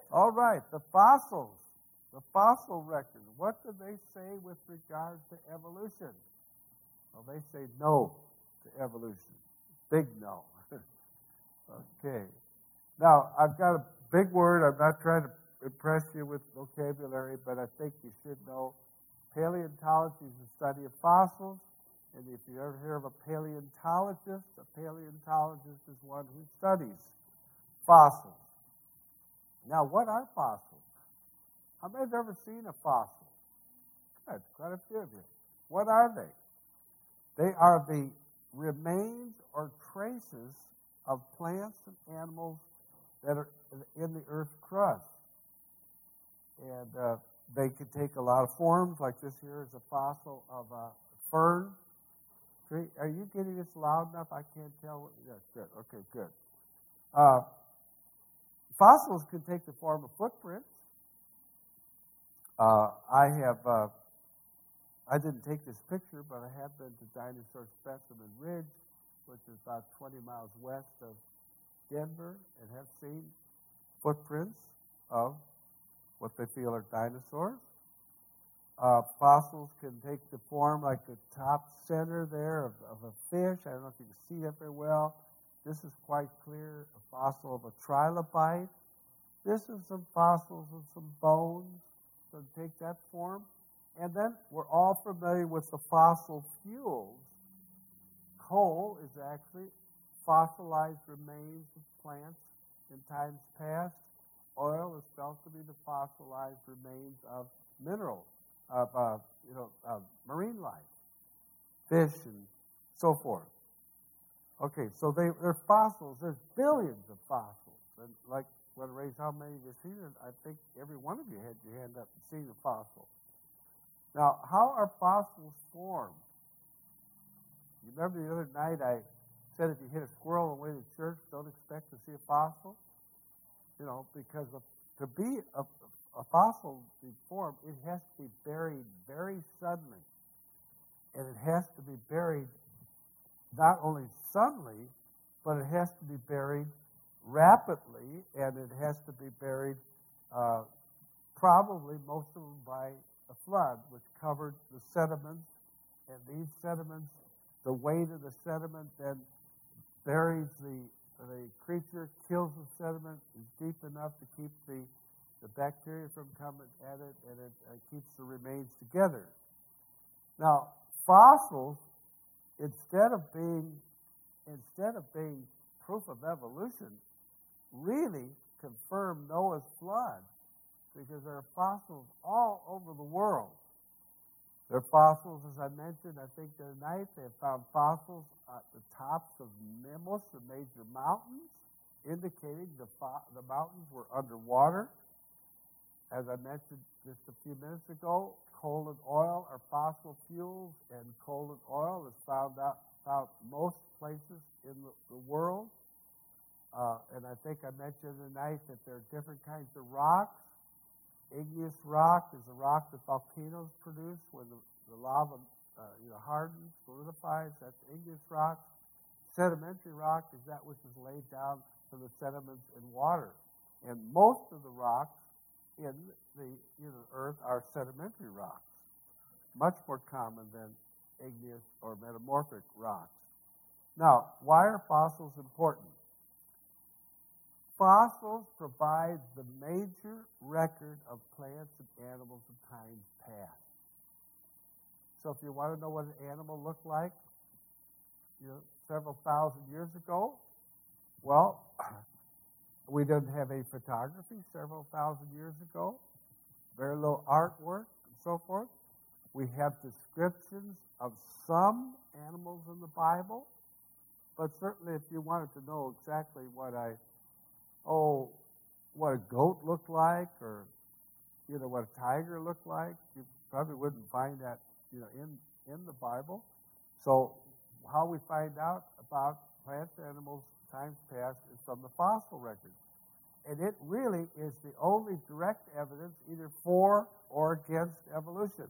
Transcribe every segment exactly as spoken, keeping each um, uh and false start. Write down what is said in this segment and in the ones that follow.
All right, the fossils. The fossil record. What do they say with regard to evolution? Well, they say no to evolution. Big no. Okay. Now, I've got a big word. I'm not trying to impress you with vocabulary, but I think you should know paleontology is the study of fossils. And if you ever hear of a paleontologist, a paleontologist is one who studies fossils. Now, what are fossils? How many have ever seen a fossil? Good, quite a few of you. What are they? They are the remains or traces of plants and animals that are in the Earth's crust. And uh, they can take a lot of forms, like this here is a fossil of a fern tree. Are you getting this loud enough? I can't tell. What, yes, good. Okay, good. Uh, fossils can take the form of footprints. Uh, I have, uh, I didn't take this picture, but I have been to Dinosaur Specimen Ridge, which is about twenty miles west of Denver, and have seen footprints of what they feel are dinosaurs. Uh, fossils can take the form like the top center there of, of a fish. I don't know if you can see that very well. This is quite clear, a fossil of a trilobite. This is some fossils of some bones. So take that form. And then we're all familiar with the fossil fuels. Coal is actually fossilized remains of plants in times past. Oil is felt to be the fossilized remains of minerals, of uh, you know, of marine life, fish and so forth. Okay, so they, they're fossils. There's billions of fossils. And like, want to raise how many of you have seen it? I think every one of you had your hand up and seen a fossil. Now, how are fossils formed? You remember the other night I said if you hit a squirrel on the way to church, don't expect to see a fossil? You know, because of, to be a, a fossil be formed, it has to be buried very suddenly. And it has to be buried not only suddenly, but it has to be buried rapidly, and it has to be buried uh, probably most of them by a flood, which covered the sediments. And these sediments, the weight of the sediment then buries the the creature, kills the sediment, is deep enough to keep the, the bacteria from coming at it, and it uh, keeps the remains together. Now, fossils, instead of being instead of being proof of evolution, really confirm Noah's flood, because there are fossils all over the world. There are fossils, as I mentioned, I think the other night, they have found fossils at the tops of Mimbos, the major mountains, indicating the, fo- the mountains were underwater. As I mentioned just a few minutes ago, coal and oil are fossil fuels, and coal and oil is found out found most places in the, the world. Uh, and I think I mentioned tonight that there are different kinds of rocks. Igneous rock is a rock that volcanoes produce when the, the lava uh, you know, hardens, solidifies. That's igneous rock. Sedimentary rock is that which is laid down from the sediments in water. And most of the rocks in the you know, earth are sedimentary rocks, much more common than igneous or metamorphic rocks. Now, why are fossils important? Fossils provide the major record of plants and animals in times past. So if you want to know what an animal looked like, you know, several thousand years ago, well, we didn't have any photography several thousand years ago, very little artwork and so forth. We have descriptions of some animals in the Bible, but certainly if you wanted to know exactly what I Oh, what a goat looked like, or you know what a tiger looked like, you probably wouldn't find that you know in in the Bible. So, how we find out about plants and animals times past is from the fossil record, and it really is the only direct evidence either for or against evolution.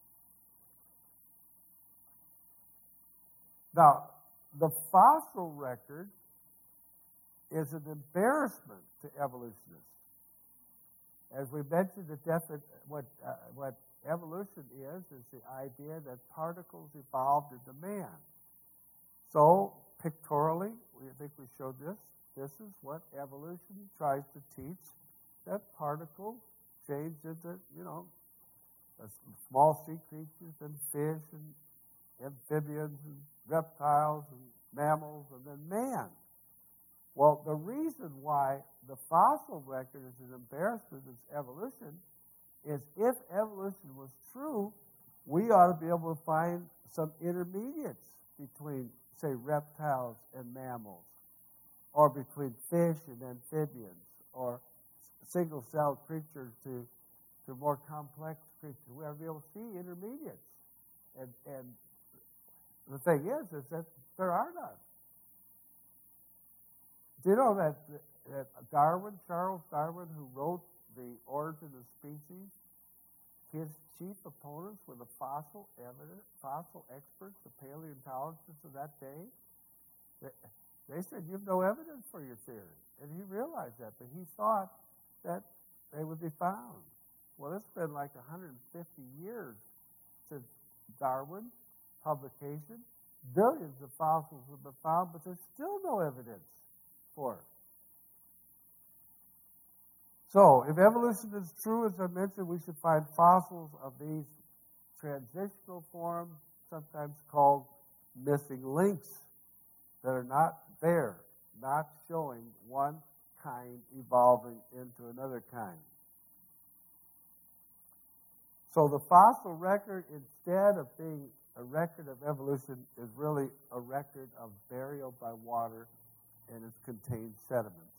Now, the fossil record is an embarrassment to evolutionists. As we mentioned, the defi- what uh, what evolution is is the idea that particles evolved into man. So pictorially, we think we showed this. This is what evolution tries to teach: that particles change into, you know, small sea creatures and fish and amphibians and reptiles and mammals and then man. Well, the reason why the fossil record is an embarrassment is evolution is if evolution was true, we ought to be able to find some intermediates between, say, reptiles and mammals, or between fish and amphibians, or single-celled creatures to, to more complex creatures. We ought to be able to see intermediates. And, and the thing is, is that there are none. Do you know that, that Darwin, Charles Darwin, who wrote The Origin of Species, his chief opponents were the fossil evidence, fossil experts, the paleontologists of that day? They, they said, you have no evidence for your theory. And he realized that, but he thought that they would be found. Well, it's been like one hundred fifty years since Darwin's publication. Billions of fossils have been found, but there's still no evidence for it. So, if evolution is true, as I mentioned, we should find fossils of these transitional forms, sometimes called missing links, that are not there, not showing one kind evolving into another kind. So the fossil record, instead of being a record of evolution, is really a record of burial by water and its contained sediments.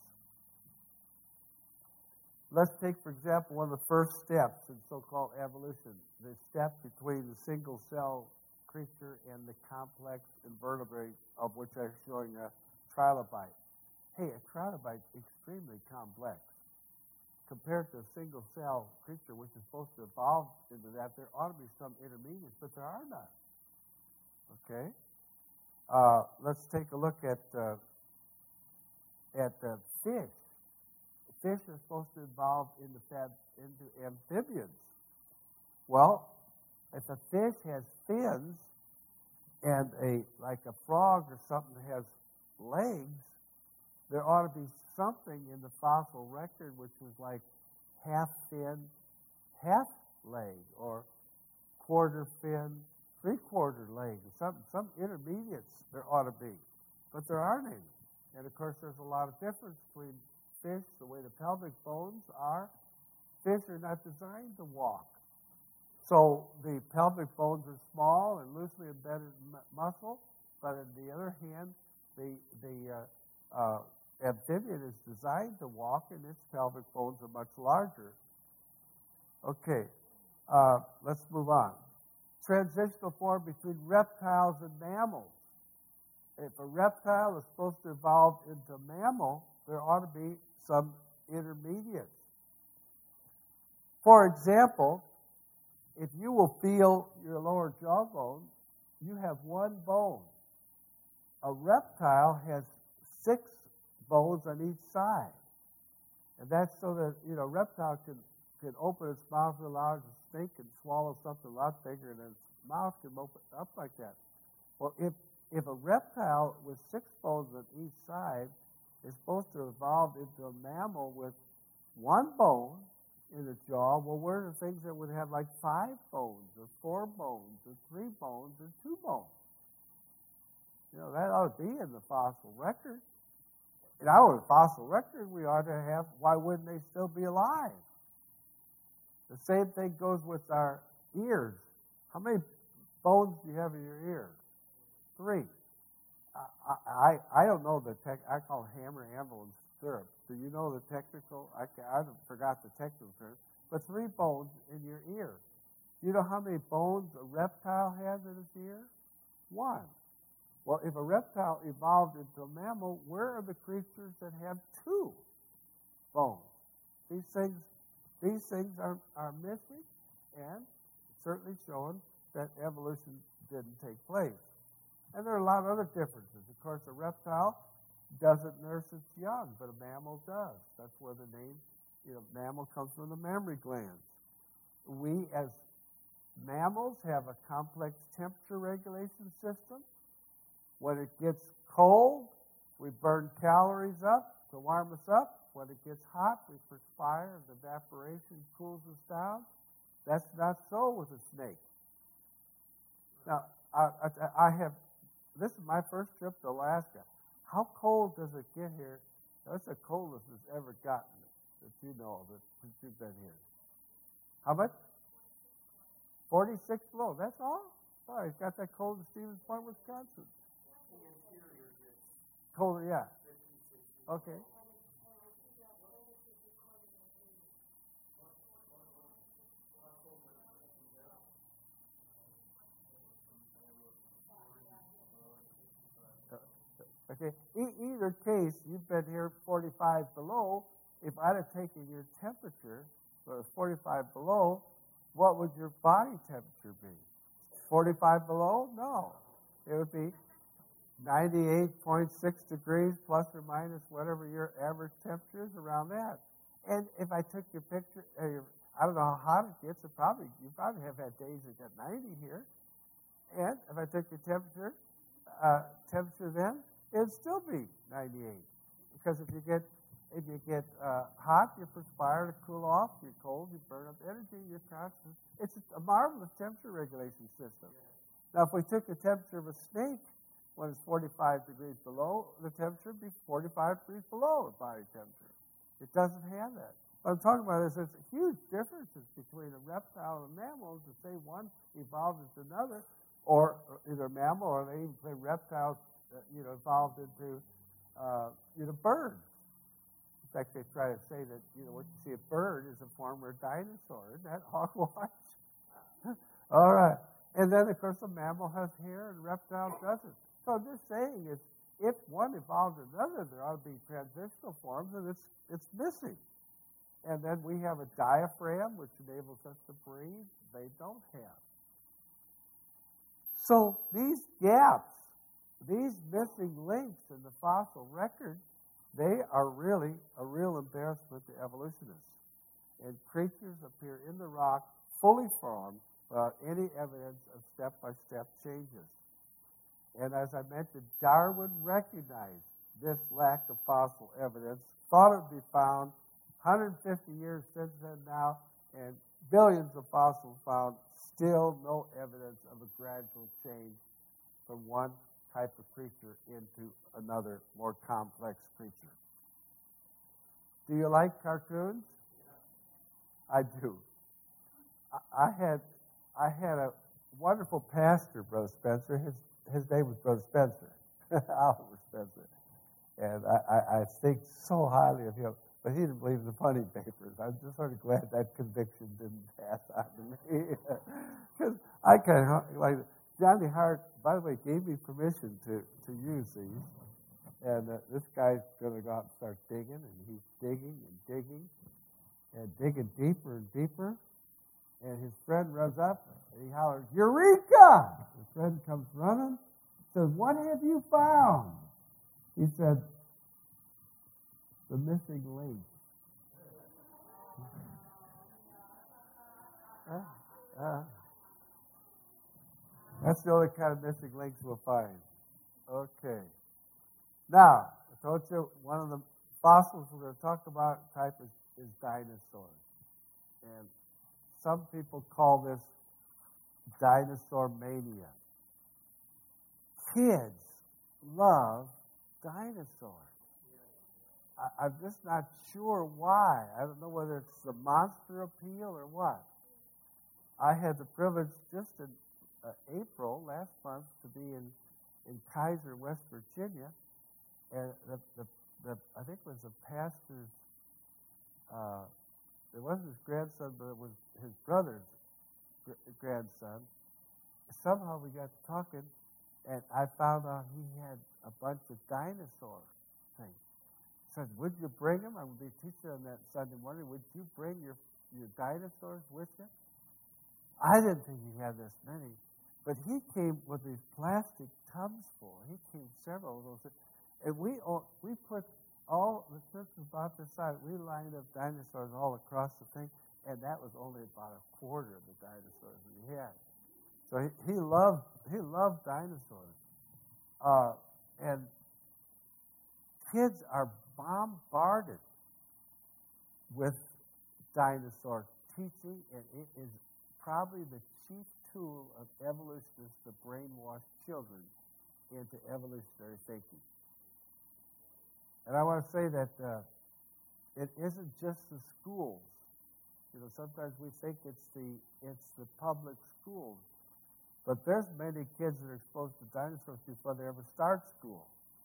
Let's take, for example, one of the first steps in so-called evolution, the step between the single-cell creature and the complex invertebrate, of which I'm showing a trilobite. Hey, a trilobite is extremely complex. Compared to a single-cell creature, which is supposed to evolve into that, there ought to be some intermediates, but there are none. Okay? Uh, let's take a look at uh, at uh, fish. Fish are supposed to evolve into, fab, into amphibians. Well, if a fish has fins and a like a frog or something has legs, there ought to be something in the fossil record which is like half fin, half leg, or quarter fin, three-quarter leg, some some intermediates there ought to be. But there aren't any. And of course there's a lot of difference between fish, the way the pelvic bones are. Fish are not designed to walk. So the pelvic bones are small and loosely embedded m- muscle, but on the other hand, the the uh, uh, amphibian is designed to walk, and its pelvic bones are much larger. Okay, uh, let's move on. Transitional form between reptiles and mammals. If a reptile is supposed to evolve into a mammal, there ought to be some intermediates. For example, if you will feel your lower jawbone, you have one bone. A reptile has six bones on each side. And that's so that, you know, a reptile can, can open its mouth real large, a snake can swallow something a lot bigger, and its mouth can open up like that. Well, if, if a reptile with six bones on each side is supposed to evolve into a mammal with one bone in the jaw, well, where are the things that would have like five bones, or four bones, or three bones, or two bones? You know, that ought to be in the fossil record. In our fossil record, we ought to have, why wouldn't they still be alive? The same thing goes with our ears. How many bones do you have in your ear? Three. I, I, I don't know the tech, I call it hammer, anvil, and stirrup. Do you know the technical? I, I forgot the technical term. But three bones in your ear. Do you know how many bones a reptile has in its ear? One. Well, if a reptile evolved into a mammal, where are the creatures that have two bones? These things, these things are, are missing, and certainly showing that evolution didn't take place. And there are a lot of other differences. Of course, a reptile doesn't nurse its young, but a mammal does. That's where the name you know, mammal comes from the mammary glands. We, as mammals, have a complex temperature regulation system. When it gets cold, we burn calories up to warm us up. When it gets hot, we perspire, and evaporation cools us down. That's not so with a snake. Now, I, I, I have, this is my first trip to Alaska. How cold does it get here? That's the coldest it's ever gotten that you know that since you've been here. How much? forty-six below. That's all? Oh, it's got that cold in Stevens Point, Wisconsin. Colder, yeah. Okay. Okay. E- either case, you've been here forty-five below. If I'd have taken your temperature, so it was forty-five below, what would your body temperature be? forty-five below? No. It would be ninety-eight point six degrees plus or minus whatever your average temperature is, around that. And if I took your picture, uh, I don't know how hot it gets. It probably you probably have had days that got ninety here. And if I took your temperature, uh, temperature then, it'd still be ninety-eight. Because if you get if you get uh, hot, you perspire to cool off. If you're cold, you burn up energy. You're constant. It's a marvelous temperature regulation system. Now, if we took the temperature of a snake when it's forty-five degrees below, the temperature would be forty-five degrees below the body temperature. It doesn't have that. What I'm talking about is there's huge differences between a reptile and a mammal. To say one evolved into another, or either a mammal or they even say reptiles, uh, you know, evolved into uh, you know birds. In fact, they try to say that you know what you see a bird is a former dinosaur. Isn't that hogwash? All right. And then, of course, a mammal has hair and a reptile doesn't. So this saying is, if one evolved another, there ought to be transitional forms, and it's it's missing. And then we have a diaphragm, which enables us to breathe. They don't have. So these gaps, these missing links in the fossil record, they are really a real embarrassment to evolutionists. And creatures appear in the rock fully formed without any evidence of step-by-step changes. And as I mentioned, Darwin recognized this lack of fossil evidence, thought it would be found. one hundred fifty years since then now, and billions of fossils found, still no evidence of a gradual change from one type of creature into another, more complex creature. Do you like cartoons? I do. I had I had a wonderful pastor, Brother Spencer. His his name was Brother Spencer, Oliver Spencer, and I, I, I think so highly of him. But he didn't believe the funny papers. I'm just sort of glad that conviction didn't pass on to me. Because I kind of, like, Johnny Hart, by the way, gave me permission to, to use these. And uh, this guy's going to go out and start digging, and he's digging and digging, and digging deeper and deeper. And his friend runs up, and he hollers, "Eureka!" His friend comes running, says, "What have you found?" He said, "The missing link." Uh, uh, that's the only kind of missing links we'll find. Okay. Now, I told you one of the fossils we're going to talk about type is, is dinosaurs. And some people call this dinosaur mania. Kids love dinosaurs. I'm just not sure why. I don't know whether it's the monster appeal or what. I had the privilege just in uh, April, last month, to be in, in Kaiser, West Virginia. And the, the, the I think it was the pastor's, uh, it wasn't his grandson, but it was his brother's gr- grandson. Somehow we got to talking, and I found out he had a bunch of dinosaur things. Said, "Would you bring them?" I'm going to be teaching on that Sunday morning. "Would you bring your your dinosaurs with you?" I didn't think he had this many, but he came with these plastic tubs full. He came several of those, and we all, we put all the church was about this size. We lined up dinosaurs all across the thing, and that was only about a quarter of the dinosaurs that he had. So he, he loved he loved dinosaurs, uh, and kids are bombarded with dinosaur teaching, and it is probably the chief tool of evolutionists to brainwash children into evolutionary thinking. And I want to say that uh, it isn't just the schools. You know, sometimes we think it's the it's the public schools, but there's many kids that are exposed to dinosaurs before they ever start school.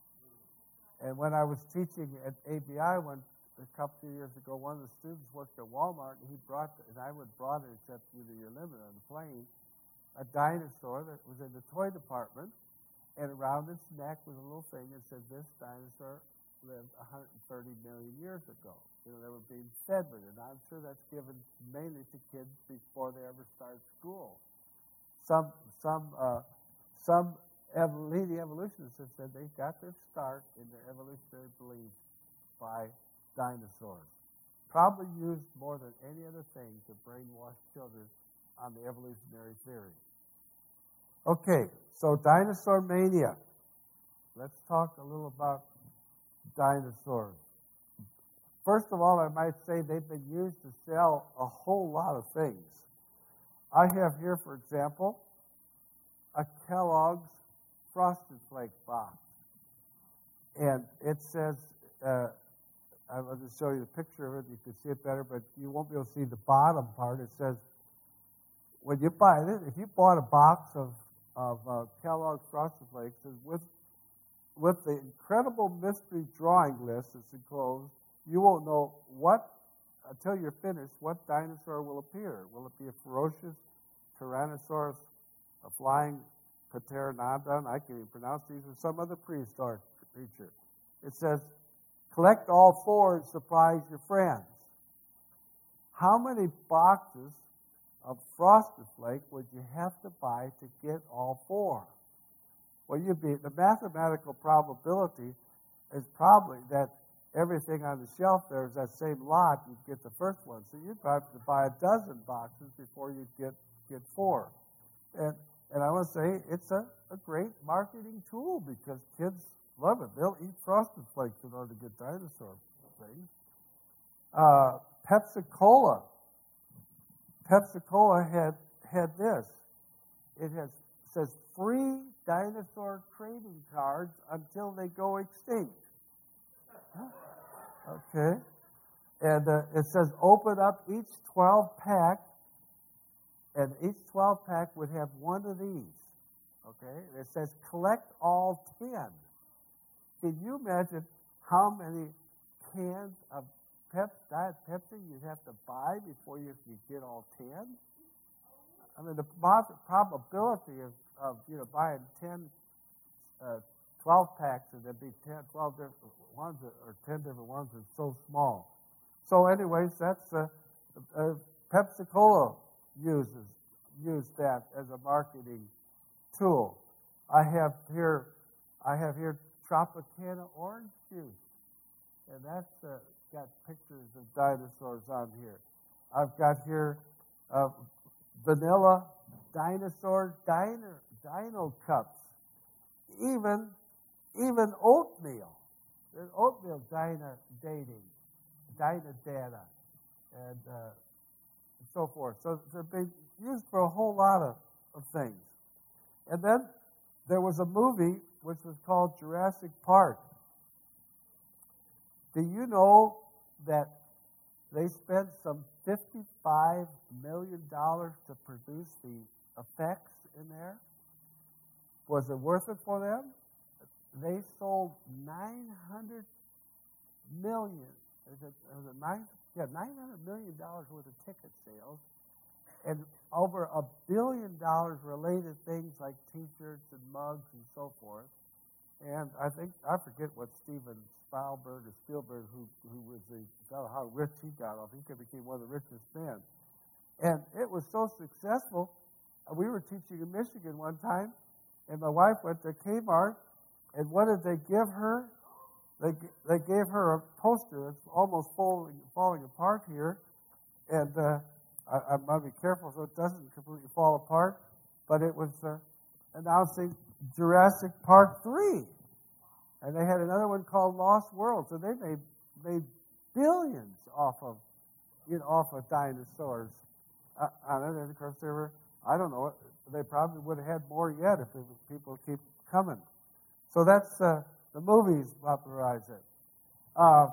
And when I was teaching at A B I one a couple of years ago, one of the students worked at Walmart, and he brought, and I would brought it, except due to your limit on the plane, a dinosaur that was in the toy department, and around its neck was a little thing that said, "This dinosaur lived one hundred thirty million years ago." You know, they were being fed with it. I'm sure that's given mainly to kids before they ever start school. Some some uh, some ev- leading evolutionists have said they got their start in their evolutionary beliefs by dinosaurs. Probably used more than any other thing to brainwash children on the evolutionary theory. Okay, so dinosaur mania. Let's talk a little about dinosaurs. First of all, I might say they've been used to sell a whole lot of things. I have here, for example, a Kellogg's Frosted Flake box. And it says, uh, I'll just show you the picture of it. You can see it better, but you won't be able to see the bottom part. It says, when you buy it, if you bought a box of, of uh, Kellogg's Frosted Flakes, with, with the incredible mystery drawing list that's enclosed, you won't know what, until you're finished, what dinosaur will appear. Will it be a ferocious Tyrannosaurus, a flying Pteranodon, I can't even pronounce these, or some other prehistoric creature? It says, collect all four and surprise your friends. How many boxes of Frosted Flake would you have to buy to get all four? Well, you'd be, the mathematical probability is probably that everything on the shelf there is that same lot, you'd get the first one. So you'd have to buy a dozen boxes before you'd get, get four. And and I want to say it's a, a great marketing tool because kids love it. They'll eat Frosted Flakes in order to get dinosaur things. Uh, Pepsi-Cola. Pepsi-Cola had, had this. It has says free dinosaur trading cards until they go extinct. Okay. And uh, it says open up each twelve pack, and each twelve pack would have one of these. Okay. And it says collect all ten. Can you imagine how many cans of Pepsi, Diet Pepsi you'd have to buy before you could get all ten? I mean, the probability of, of you know, buying ten, uh, twelve packs and there'd be ten, twelve different ones or ten different ones is so small. So, anyways, that's uh, uh, Pepsi-Cola uses used that as a marketing tool. I have here, I have here Tropicana orange juice, and that's uh, got pictures of dinosaurs on here. I've got here uh, vanilla dinosaur dino, dino cups, even even oatmeal. There's oatmeal dino dating, dino data, and uh, so forth. So they're being used for a whole lot of, of things. And then there was a movie which was called Jurassic Park. Do you know that they spent some fifty-five million dollars to produce the effects in there? Was it worth it for them? They sold nine hundred million. Is it, is it nine? Yeah, nine hundred million dollars worth of ticket sales, and over a billion dollars related things like T-shirts and mugs and so forth. And I think I forget what Steven Spielberg or Spielberg, who who was the how rich he got off. He became one of the richest men, and it was so successful. We were teaching in Michigan one time, and my wife went to Kmart. And what did they give her? they they gave her a poster that's almost falling falling apart here, and uh, I, I'm going to be careful so it doesn't completely fall apart. But it was uh, announcing Jurassic Park three, and they had another one called Lost World. So they made made billions off of you know off of dinosaurs uh, on it. And of course, they were I don't know. They probably would have had more yet if it, people keep coming. So that's uh, the movies popularize it. Uh,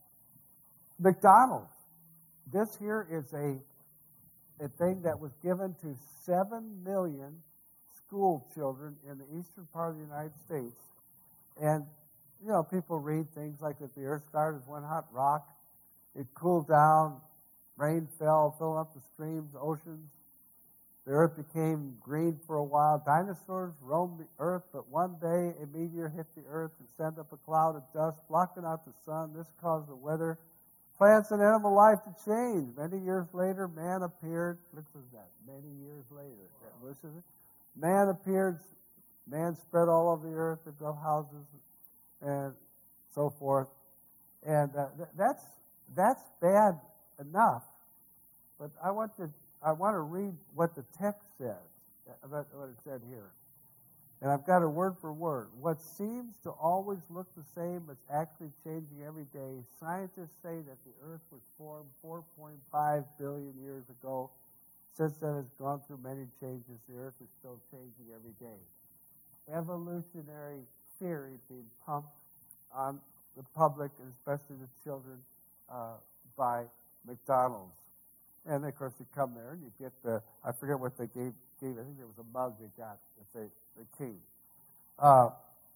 McDonald's. This here is a a thing that was given to seven million school children in the eastern part of the United States. And, you know, people read things like that the earth started as one hot rock. It cooled down, rain fell, filled up the streams, oceans. The earth became green for a while. Dinosaurs roamed the earth, but one day a meteor hit the earth and sent up a cloud of dust, blocking out the sun. This caused the weather, plants, and animal life to change. Many years later, man appeared. What is that? Many years later. What is it? Man appeared. Man spread all over the earth. They built houses and so forth. And uh, th- that's that's bad enough. But I want to I want to read what the text says, about what it said here. And I've got it word for word. What seems to always look the same is actually changing every day. Scientists say that the earth was formed four point five billion years ago. Since then, it's gone through many changes. The earth is still changing every day. Evolutionary theory being pumped on the public, and especially the children, uh, by McDonald's. And, of course, you come there and you get the, I forget what they gave, gave I think there was a mug they got that they, they came. Uh,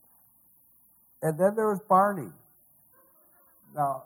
and then there was Barney. Now,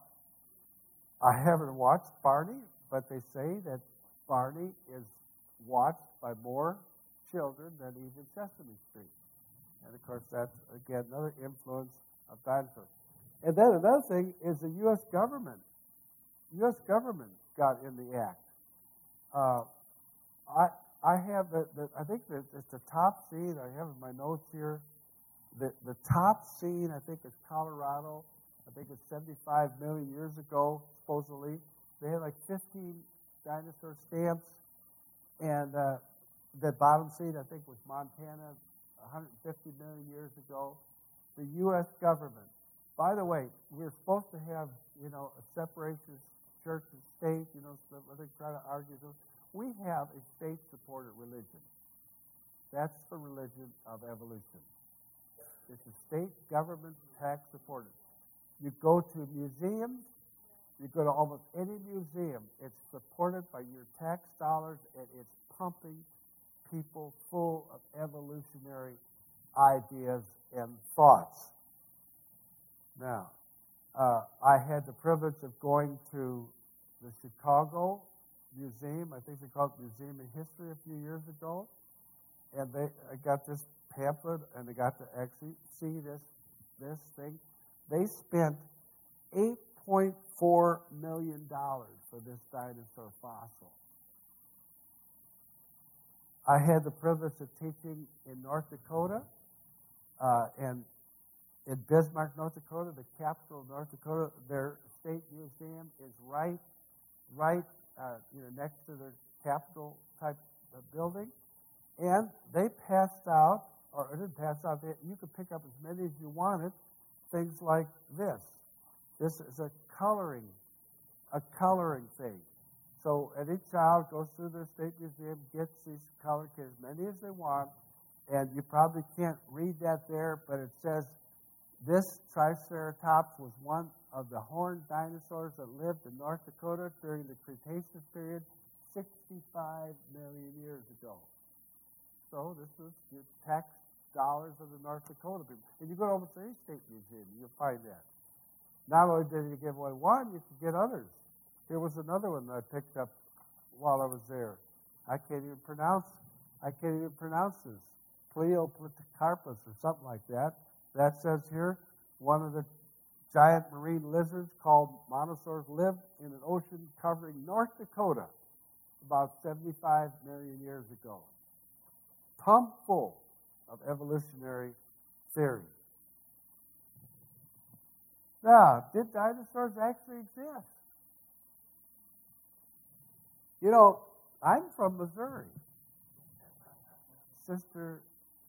I haven't watched Barney, but they say that Barney is watched by more children than even Sesame Street. And, of course, that's, again, another influence of dinosaurs. And then another thing is the U S government. U S government got in the act. Uh, I I have the, the I think that it's the top scene I have in my notes here. The the top scene I think is Colorado. I think it's seventy-five million years ago supposedly. They had like fifteen dinosaur stamps, and uh, the bottom scene I think was Montana, one hundred fifty million years ago. The U S government. By the way, we're supposed to have you know a separation. Church and state, you know, so they try to argue. We have a state-supported religion. That's the religion of evolution. It's a state government tax-supported. You go to museums, you go to almost any museum, it's supported by your tax dollars, and it's pumping people full of evolutionary ideas and thoughts. Now, Uh, I had the privilege of going to the Chicago Museum. I think they called it Museum of History a few years ago. And they I got this pamphlet, and they got to actually see this, this thing. They spent eight point four million dollars for this dinosaur fossil. I had the privilege of teaching in North Dakota, uh, and in Bismarck, North Dakota, the capital of North Dakota, their state museum is right, right, uh, you know, next to their Capitol type of building, and they passed out, or it didn't pass out. They, you could pick up as many as you wanted. Things like this. This is a coloring, a coloring thing. So, any child goes through their state museum, gets these colored kits, as many as they want, and you probably can't read that there, but it says. This Triceratops was one of the horned dinosaurs that lived in North Dakota during the Cretaceous period sixty-five million years ago. So this was the tax dollars of the North Dakota people. And you go to almost any state museum, you'll find that. Not only did you give away one, you could get others. Here was another one that I picked up while I was there. I can't even pronounce, I can't even pronounce this. Pleioplatycarpus or something like that. That says here, one of the giant marine lizards called mosasaurs lived in an ocean covering North Dakota about seventy-five million years ago. Pumped full of evolutionary theory. Now, did dinosaurs actually exist? You know, I'm from Missouri. Sister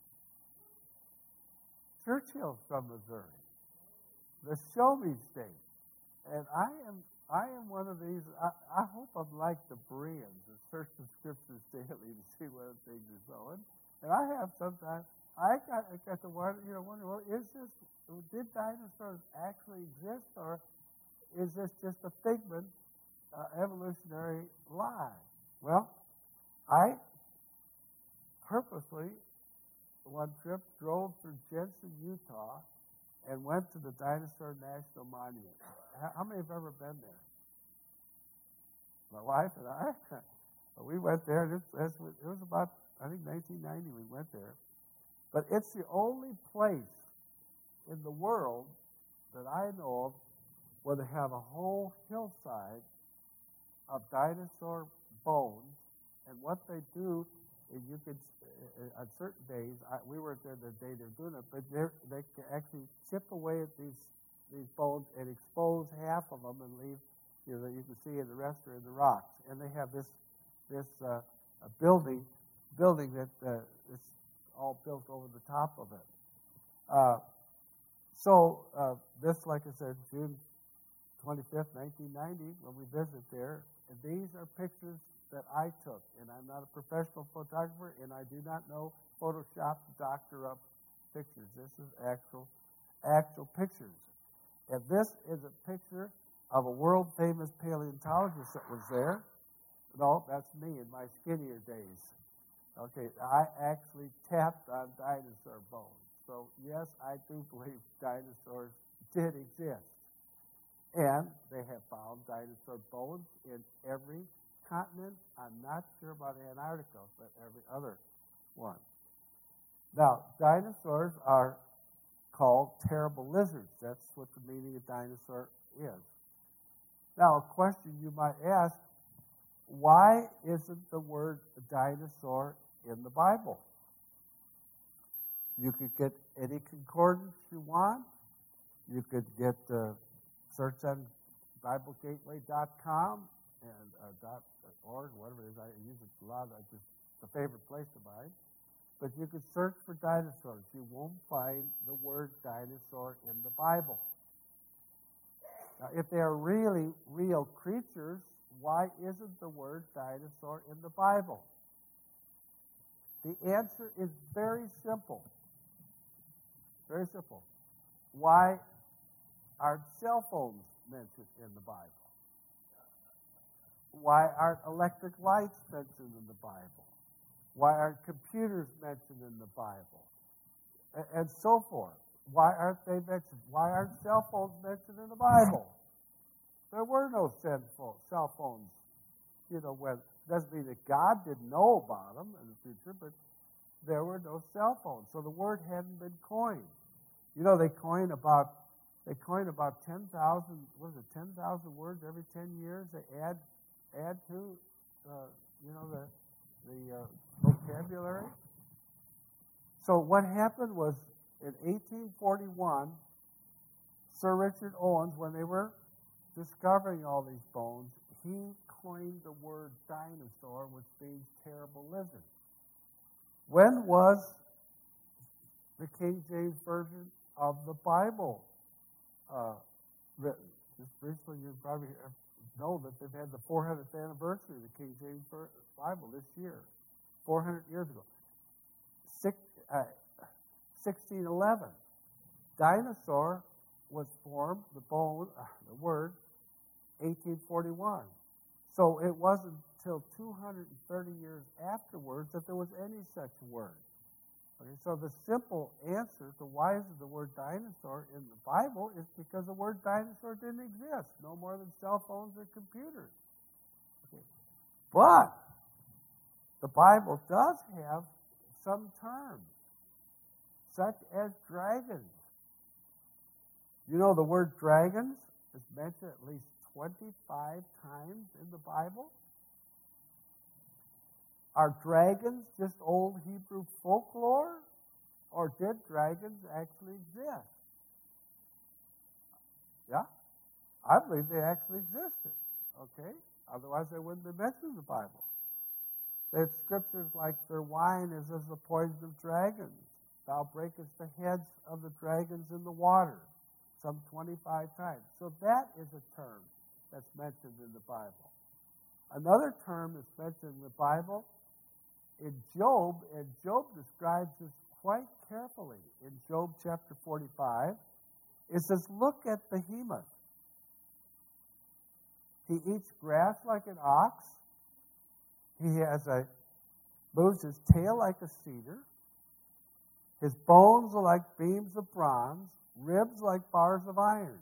Churchill's from Missouri, the Show Me State. And I am I am one of these, I, I hope I'm like the Bereans that search the scriptures daily to see whether things are so. And, and I have sometimes, I got, I got to wonder, you know, wonder, well, is this, did dinosaurs actually exist, or is this just a figment, uh, evolutionary lie? Well, I purposely, one trip, drove through Jensen, Utah, and went to the Dinosaur National Monument. How many have ever been there? My wife and I. We went there. This, this was, it was about, I think, nineteen ninety we went there. But it's the only place in the world that I know of where they have a whole hillside of dinosaur bones. And what they do is you could, uh, on certain days, I, we weren't there the day they were doing it, but they can actually chip away at these these bones and expose half of them and leave, you know, you can see in the rest are in the rocks. And they have this this uh, a building building that uh, is all built over the top of it. Uh, so uh, this, like I said, June twenty-fifth, nineteen ninety, when we visit there, and these are pictures that I took. And I'm not a professional photographer, and I do not know Photoshop to doctor up pictures. This is actual actual pictures. And this is a picture of a world-famous paleontologist that was there. No, that's me in my skinnier days. Okay, I actually tapped on dinosaur bones. So, yes, I do believe dinosaurs did exist. And they have found dinosaur bones in every continent. I'm not sure about Antarctica, but every other one. Now, dinosaurs are called terrible lizards. That's what the meaning of dinosaur is. Now, a question you might ask, why isn't the word dinosaur in the Bible? You could get any concordance you want. You could get uh, search on Bible Gateway dot com and uh, .org, whatever it is. I use it a lot. I just, it's a favorite place of mine. But you could search for dinosaurs. You won't find the word dinosaur in the Bible. Now, if they are really real creatures, why isn't the word dinosaur in the Bible? The answer is very simple. Very simple. Why aren't cell phones mentioned in the Bible? Why aren't electric lights mentioned in the Bible? Why aren't computers mentioned in the Bible? And, and so forth. Why aren't they mentioned? Why aren't cell phones mentioned in the Bible? There were no cell phones. You know, when doesn't mean that God didn't know about them in the future, but there were no cell phones, so the word hadn't been coined. You know, they coin about they coin about ten thousand. What is it? Ten thousand words every ten years. They add add to, uh, you know, the the uh, vocabulary. So what happened was in eighteen forty-one, Sir Richard Owens, when they were discovering all these bones, he coined the word dinosaur, which means terrible lizard. When was the King James Version of the Bible uh, written? Just recently, you probably know that they've had the four hundredth anniversary of the King James Bible this year, four hundred years ago. Six, uh, sixteen eleven, dinosaur was formed, the bone, uh, the word, eighteen forty-one. So it wasn't until two hundred thirty years afterwards that there was any such word. Okay, so the simple answer to why isn't the word dinosaur in the Bible is because the word dinosaur didn't exist, no more than cell phones or computers. Okay. But the Bible does have some terms, such as dragons. You know the word dragons is mentioned at least twenty-five times in the Bible. Are dragons just old Hebrew folklore, or did dragons actually exist? Yeah? I believe they actually existed. Okay? Otherwise, they wouldn't be mentioned in the Bible. There's scriptures like, their wine is as the poison of dragons. Thou breakest the heads of the dragons in the water. Some twenty-five times. So that is a term that's mentioned in the Bible. Another term that's mentioned in the Bible, in Job, and Job describes this quite carefully. In Job chapter forty-five, it says, look at Behemoth. He eats grass like an ox. He has a, moves his tail like a cedar. His bones are like beams of bronze, ribs like bars of iron.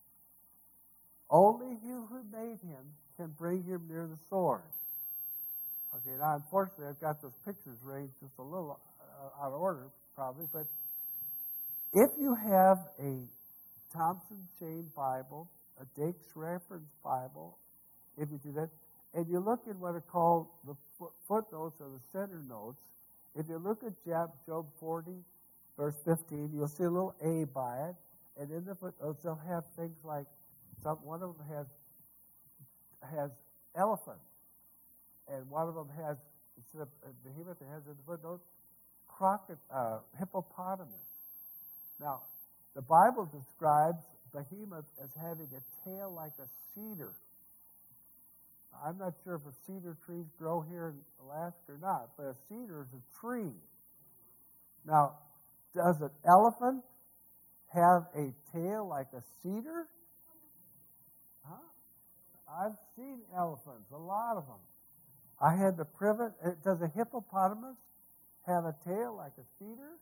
Only he who made him can bring him near the sword. Okay, now unfortunately I've got those pictures ranged just a little uh, out of order, probably, but if you have a Thompson Chain Bible, a Dake's Reference Bible, if you do that, and you look at what are called the footnotes or the center notes, if you look at Job forty, verse fifteen, you'll see a little A by it, and in the footnotes they'll have things like, some, one of them has has elephants, and one of them has, instead of behemoth, it has in the footnotes, crocodile, uh, hippopotamus. Now, the Bible describes behemoth as having a tail like a cedar. I'm not sure if a cedar trees grow here in Alaska or not, but a cedar is a tree. Now, does an elephant have a tail like a cedar? Huh? I've seen elephants, a lot of them. I had the privilege. Does a hippopotamus have a tail like a cedar?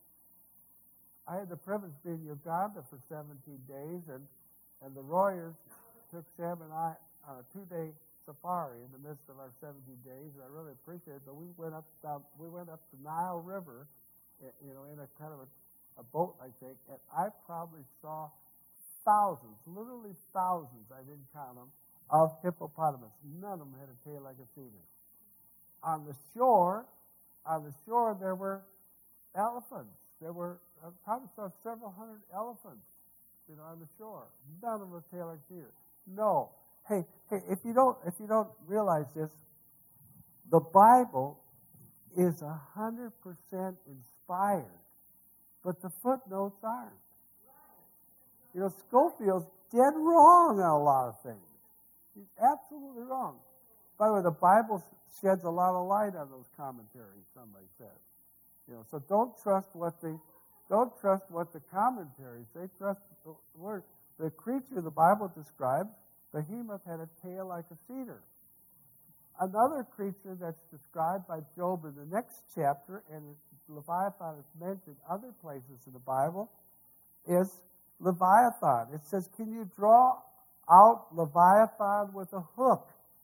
I had the privilege of being in Uganda for seventeen days, and, and the Royers took Sam and I on a two-day safari in the midst of our seventeen days, and I really appreciate it. But we went up down, we went up the Nile River, you know, in a kind of a, a boat, I think, and I probably saw thousands, literally thousands, I didn't count them, of hippopotamus. None of them had a tail like a cedar. On the shore, on the shore, there were elephants. There were, I probably saw several hundred elephants, you know, on the shore. None of them had a tail like a cedar. No. Hey, hey, if you don't, if you don't realize this, the Bible is a hundred percent inspired, but the footnotes aren't. You know, Scofield's dead wrong on a lot of things. He's absolutely wrong. By the way, the Bible sheds a lot of light on those commentaries, somebody said. You know, so don't trust what the don't trust what the commentaries say. Trust the word. The creature the Bible describes, behemoth, had a tail like a cedar. Another creature that's described by Job in the next chapter, and Leviathan is mentioned other places in the Bible, is Leviathan. It says, can you draw out Leviathan with a hook?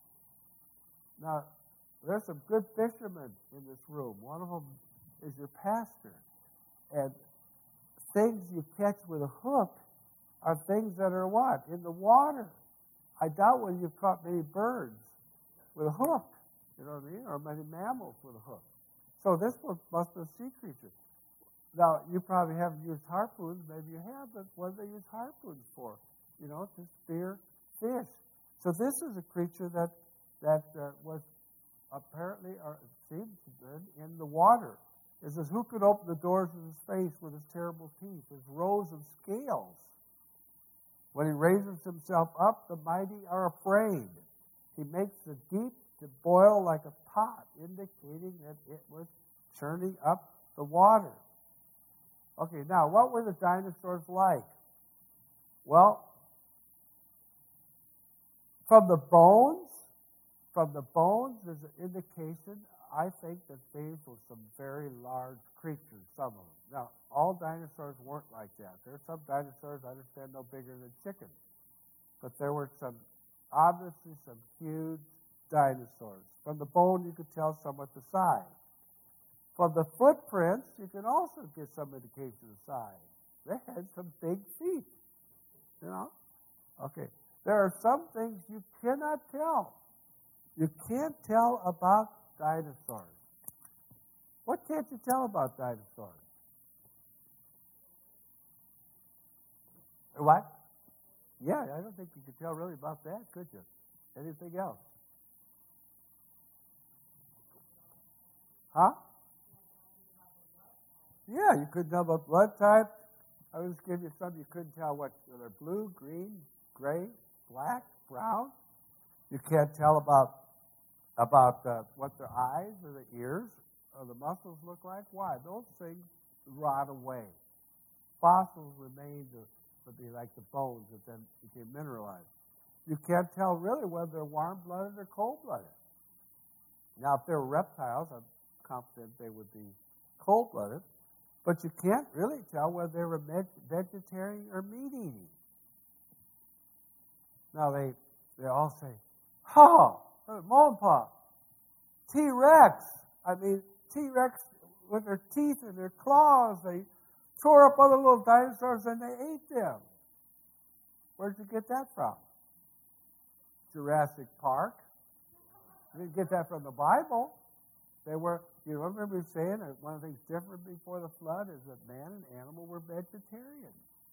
Now, there's some good fishermen in this room. One of them is your pastor. And things you catch with a hook are things that are what? In the water. I doubt whether you've caught many birds with a hook, you know what I mean, or many mammals with a hook. So this one must be a sea creature. Now, you probably haven't used harpoons. Maybe you have, but what do they use harpoons for? You know, to spear fish. So this is a creature that that uh, was apparently, or seems to be, in the water. It says, who could open the doors of his face with his terrible teeth, his rows of scales? When he raises himself up, the mighty are afraid. He makes the deep to boil like a pot, indicating that it was churning up the water. Okay, now, what were the dinosaurs like? Well, from the bones, from the bones, there's an indication, I think, that these were some very large creatures, some of them. Now, all dinosaurs weren't like that. There are some dinosaurs, I understand, no bigger than chickens. But there were some, obviously, some huge dinosaurs. From the bone, you could tell somewhat the size. From the footprints, you can also get some indication of size. They had some big feet, you know? Okay. There are some things you cannot tell. You can't tell about dinosaurs. What can't you tell about dinosaurs? What? Yeah, I don't think you could tell really about that, could you? Anything else? Huh? Yeah, you couldn't tell about blood type. I was just give you something you couldn't tell what they're blue, green, gray, black, brown. You can't tell about about uh, what their eyes or their ears or the muscles look like. Why? Those things rot away. Fossils remain to, to be like the bones that then became mineralized. You can't tell really whether they're warm-blooded or cold-blooded. Now, if they're reptiles, I'm confident they would be cold-blooded. But you can't really tell whether they were vegetarian or meat-eating. Now, they they all say, oh, mom pop, T-Rex. I mean, T-Rex with their teeth and their claws, they tore up other little dinosaurs and they ate them. Where'd you get that from? Jurassic Park. You didn't get that from the Bible. They were, you remember me saying that one of the things different before the flood is that man and animal were vegetarian.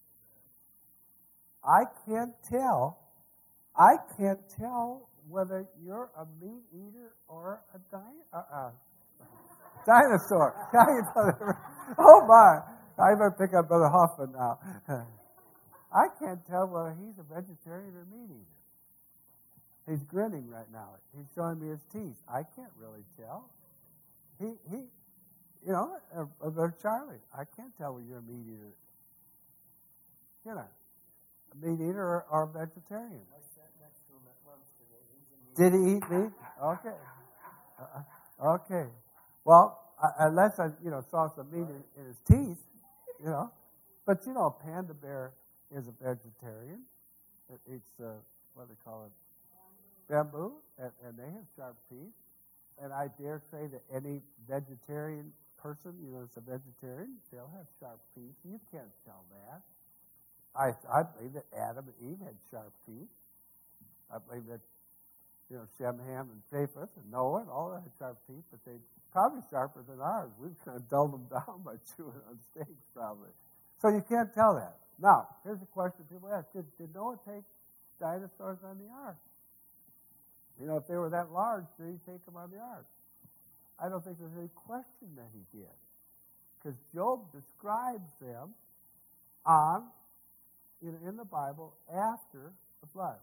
I can't tell, I can't tell whether you're a meat eater or a di- uh, uh, dinosaur. Oh my, I better pick up Brother Hoffman now. I can't tell whether he's a vegetarian or meat eater. He's grinning right now. He's showing me his teeth. I can't really tell. He, he, you know, uh, uh, Charlie, I can't tell whether you're a meat eater. You know, a meat eater or, or a vegetarian. I sat next to him at lunch today. He's a meat Did he eat meat? Okay. Uh, okay. Well, uh, unless I, you know, saw some meat in, in his teeth, you know. But, you know, a panda bear is a vegetarian. It eats, uh, what do they call it? Bamboo. And, and they have sharp teeth. And I dare say that any vegetarian person, you know, is a vegetarian, they'll have sharp teeth. You can't tell that. I I believe that Adam and Eve had sharp teeth. I believe that, you know, Shem, Ham, and Japheth, and Noah, and all that had sharp teeth, but they're probably sharper than ours. We've kind of dulled them down by chewing on steaks, probably. So you can't tell that. Now, here's a question people ask. Did, did Noah take dinosaurs on the ark? You know, if they were that large, did he take them on the ark? I don't think there's any question that he did. Because Job describes them on, you know, in the Bible after the flood.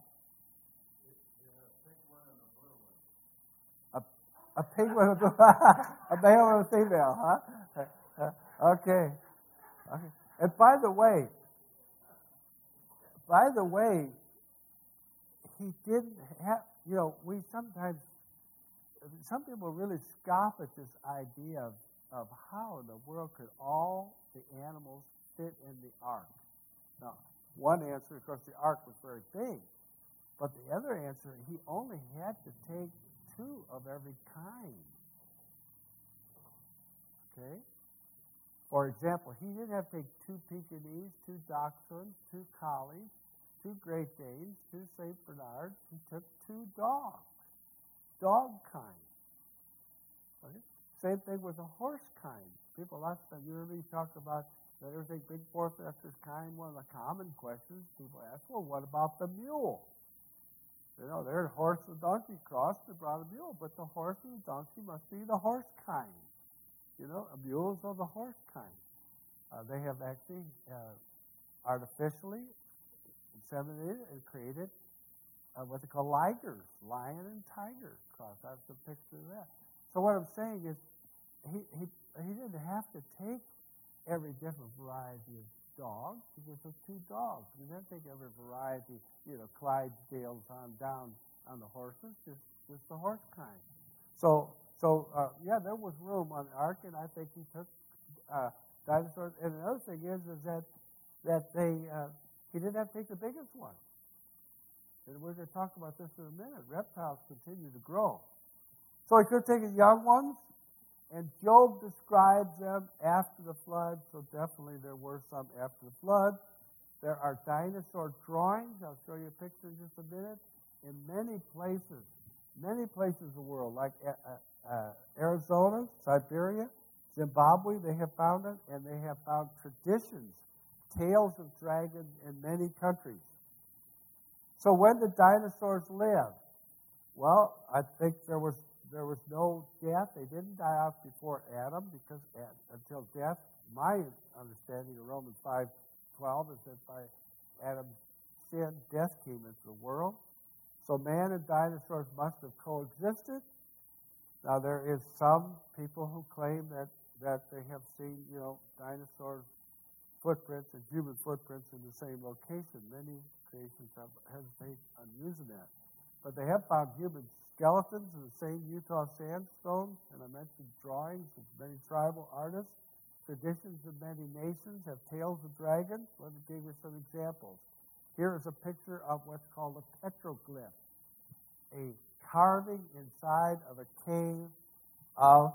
A, a pig with a blue one. A male and a female, huh? Okay. Okay. And by the way, by the way, he didn't have, you know, we sometimes, some people really scoff at this idea of, of how in the world could all the animals fit in the ark. Now, one answer, of course, the ark was very big. But the other answer, he only had to take two of every kind. Okay? For example, he didn't have to take two Pekingese, two Dachshunds, two Collies, two Great Danes, two Saint Bernards. He took two dogs, dog kind. Okay? Same thing with the horse kind. People last time, you remember you talked about that everything big forth after his kind. One of the common questions people ask, well, what about the mule? You know, there's horse and donkey crossed and brought a mule, but the horse and the donkey must be the horse kind. You know, mules are the horse kind. Uh, they have actually uh, artificially inseminated and created uh, what they call ligers, lion and tiger cross. I have some pictures of that. So what I'm saying is, he he he didn't have to take every different variety of dogs. He just took two dogs. He didn't take every variety, you know, Clydesdales on down on the horses, just just the horse kind. So so uh, yeah, there was room on the ark, and I think he took uh, dinosaurs. And another thing is is that that they uh, he didn't have to take the biggest one. And we're going to talk about this in a minute. Reptiles continue to grow. So he could have taken young ones, and Job describes them after the flood, so definitely there were some after the flood. There are dinosaur drawings. I'll show you a picture in just a minute. In many places, many places in the world, like uh, uh, Arizona, Siberia, Zimbabwe, they have found it, and they have found traditions, tales of dragons in many countries. So when did dinosaurs live? Well, I think there was there was no death. They didn't die off before Adam, because at, until death, my understanding of Romans five twelve is that by Adam's sin, death came into the world. So man and dinosaurs must have coexisted. Now there is some people who claim that, that they have seen, you know, dinosaur footprints and human footprints in the same location. Many creations have hesitate on using that. But they have found human skeletons in the same Utah sandstone, and I mentioned drawings of many tribal artists. Traditions of many nations have tales of dragons. Let me give you some examples. Here is a picture of what's called a petroglyph, a carving inside of a cave of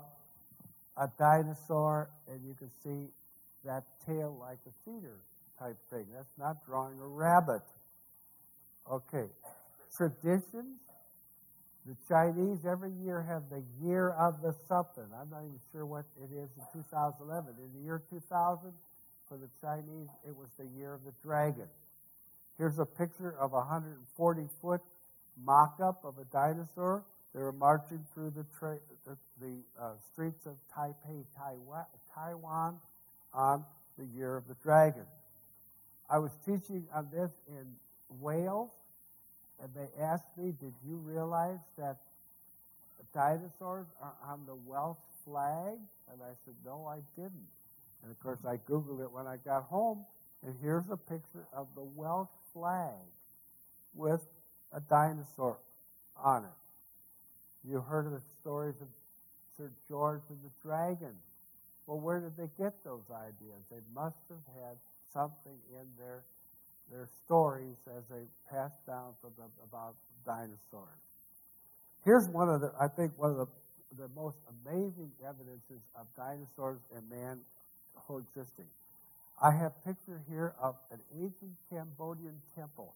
a dinosaur, and you can see that tail like a cedar type thing. That's not drawing a rabbit. Okay. Traditions. The Chinese every year have the year of the something. I'm not even sure what it is in two thousand eleven. In the year two thousand, for the Chinese, it was the year of the dragon. Here's a picture of a one hundred forty foot mock-up of a dinosaur. They were marching through the, tra- the, the uh, streets of Taipei, Taiwan, Taiwan on the year of the dragon. I was teaching on this in Wales, and they asked me, did you realize that dinosaurs are on the Welsh flag? And I said, no, I didn't. And of course, I Googled it when I got home, and here's a picture of the Welsh flag with a dinosaur on it. You heard of the stories of Sir George and the dragon. Well, where did they get those ideas? They must have had something in their their stories as they passed down from them about dinosaurs. Here's one of the, I think, one of the, the most amazing evidences of dinosaurs and man coexisting. I have a picture here of an ancient Cambodian temple.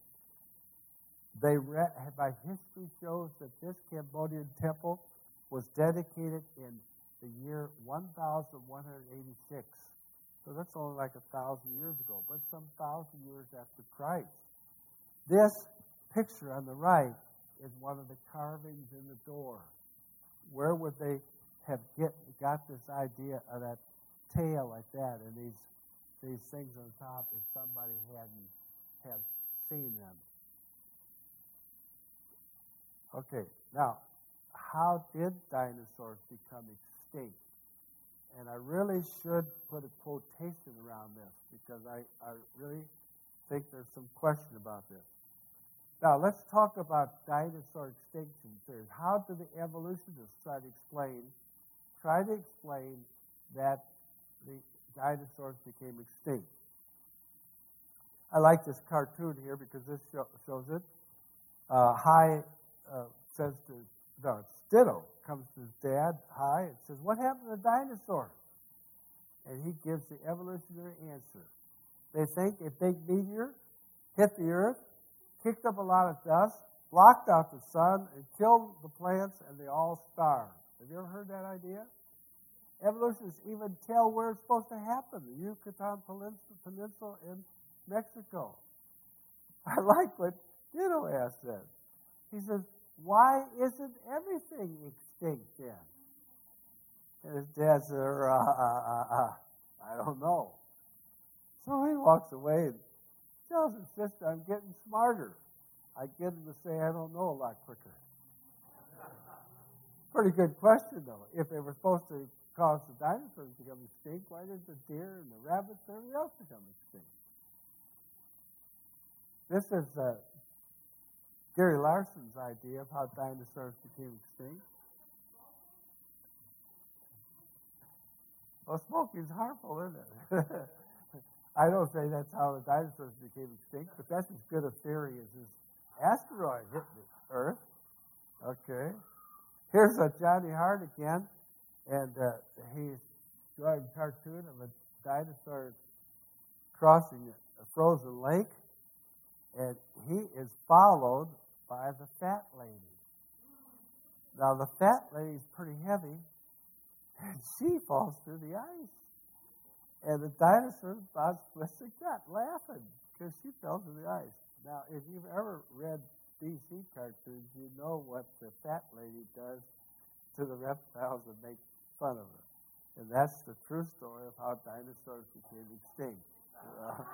They read, by history shows that this Cambodian temple was dedicated in the year one thousand one hundred eighty-six. So that's only like a thousand years ago, but some thousand years after Christ. This picture on the right is one of the carvings in the door. Where would they have get, got this idea of that tail like that and these these things on top if somebody hadn't have seen them? Okay, now, how did dinosaurs become extinct? And I really should put a quotation around this because I, I really think there's some question about this. Now, let's talk about dinosaur extinction theories. How do the evolutionists try to explain, try to explain that the dinosaurs became extinct? I like this cartoon here because this show, shows it. Uh, Hi uh, says to, no, it's Ditto, comes to his dad, Hi, and says, what happened to the dinosaurs? And he gives the evolutionary answer. They think a big meteor hit the earth, kicked up a lot of dust, blocked out the sun, and killed the plants, and they all starved. Have you ever heard that idea? Evolutionists even tell where it's supposed to happen, the Yucatan Peninsula in Mexico. I like what Ditto asked said. He says, why isn't everything extinct then? And his dad said, uh, uh, uh, uh, I don't know. So he walks away and tells his sister, I'm getting smarter. I get him to say, I don't know a lot quicker. Pretty good question, though. If they were supposed to cause the dinosaurs to become extinct, why did the deer and the rabbits and everything else become extinct? This is uh, Gary Larson's idea of how dinosaurs became extinct. Well, smoking's harmful, isn't it? I don't say that's how the dinosaurs became extinct, but that's as good a theory as this asteroid hit the Earth. Okay. Here's a Johnny Hart again, and uh, he's drawing a cartoon of a dinosaur crossing a frozen lake, and he is followed by the fat lady. Now, the fat lady is pretty heavy, and she falls through the ice. And the dinosaur about splits the gut, laughing, because she fell through the ice. Now, if you've ever read B C cartoons, you know what the fat lady does to the reptiles and make fun of her. And that's the true story of how dinosaurs became extinct. Uh,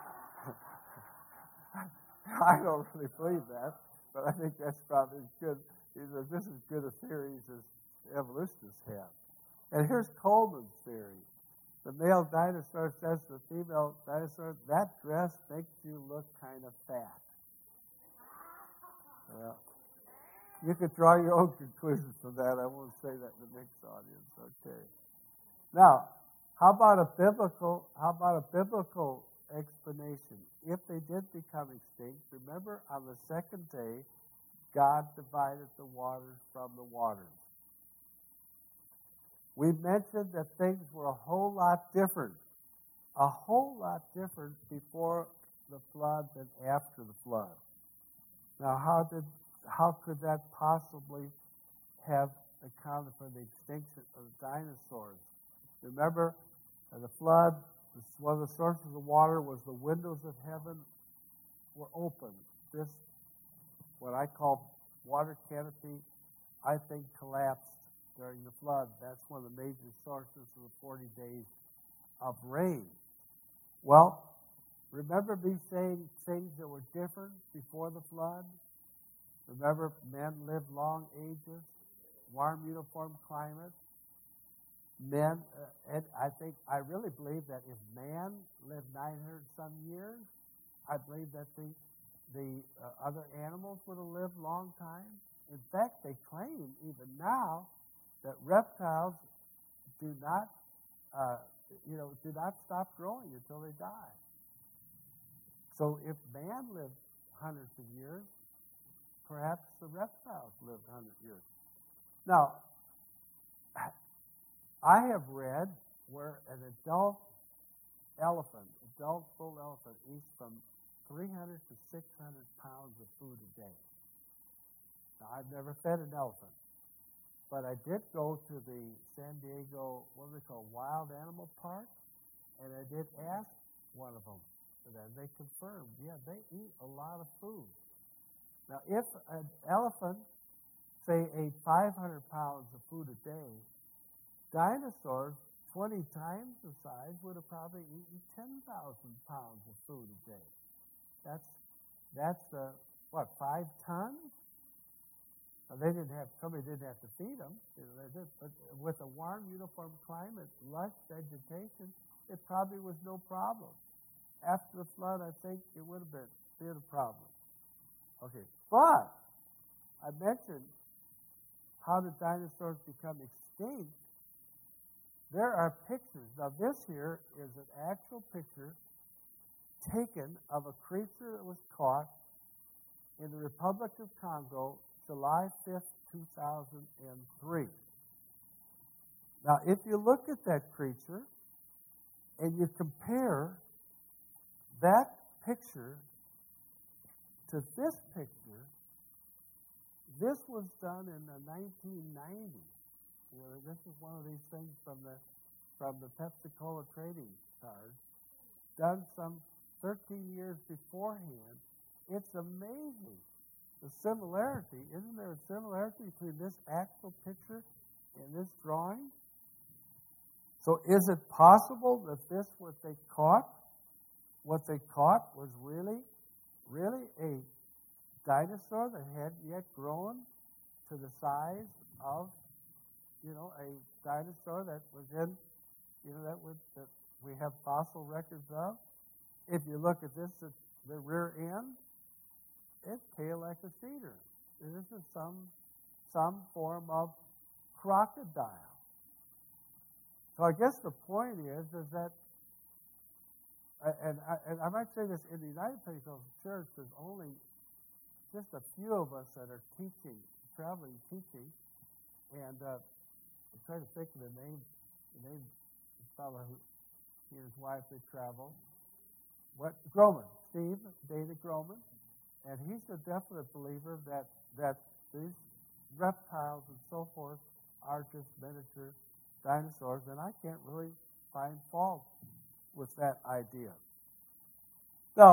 I don't really believe that, but I think that's probably as good. This is as good a theory as evolutionists have. And here's Coleman's theory. The male dinosaur says to the female dinosaur, that dress makes you look kind of fat. Well, you could draw your own conclusions from that. I won't say that in the mixed audience, okay. Now, how about a biblical, how about a biblical explanation? If they did become extinct, remember on the second day, God divided the waters from the waters. We mentioned that things were a whole lot different, a whole lot different before the flood than after the flood. Now, how did, how could that possibly have accounted for the extinction of the dinosaurs? Remember, at the flood, one of the sources of water was the windows of heaven were open. This, what I call water canopy, I think collapsed during the flood. That's one of the major sources of the forty days of rain. Well, remember me saying things that were different before the flood? Remember, men lived long ages, warm, uniform climate. Men, uh, and I think, I really believe that if man lived nine hundred some years, I believe that the the uh, other animals would have lived long time. In fact, they claim even now that reptiles do not, uh, you know, do not stop growing until they die. So if man lived hundreds of years, perhaps the reptiles lived hundred years. Now, I have read where an adult elephant, adult full elephant, eats from three hundred to six hundred pounds of food a day. Now, I've never fed an elephant, but I did go to the San Diego, what do they call, Wild Animal Park, and I did ask one of them for that. They confirmed, yeah, they eat a lot of food. Now, if an elephant, say, ate five hundred pounds of food a day, dinosaurs, twenty times the size, would have probably eaten ten thousand pounds of food a day. That's, that's uh, what, five tons? Now, they didn't have, somebody didn't have to feed them, you know, they did, but with a warm, uniform climate, lush vegetation, it probably was no problem. After the flood, I think it would have been, been a problem. Okay, but I mentioned how did dinosaurs become extinct. There are pictures. Now, this here is an actual picture taken of a creature that was caught in the Republic of Congo, July fifth, two thousand three. Now, if you look at that creature and you compare that picture to this picture, this was done in the nineteen nineties. You know, this is one of these things from the from the Pepsi-Cola trading cards, done some thirteen years beforehand. It's amazing. The similarity, isn't there a similarity between this actual picture and this drawing? So is it possible that this, what they caught, what they caught was really, really a dinosaur that hadn't yet grown to the size of, you know, a dinosaur that was in, you know, that, would, that we have fossil records of? If you look at this, at the rear end, it's tail like a cedar. This is some some form of crocodile. So I guess the point is, is that, and I, and I might say this, in the United Pentecostal Church, there's only just a few of us that are teaching, traveling teaching, and uh, I'm trying to think of the name, the name of the fellow who, he and his wife, they travel. What? Groman, Steve, David Groman. And he's a definite believer that, that these reptiles and so forth are just miniature dinosaurs, and I can't really find fault with that idea. Now,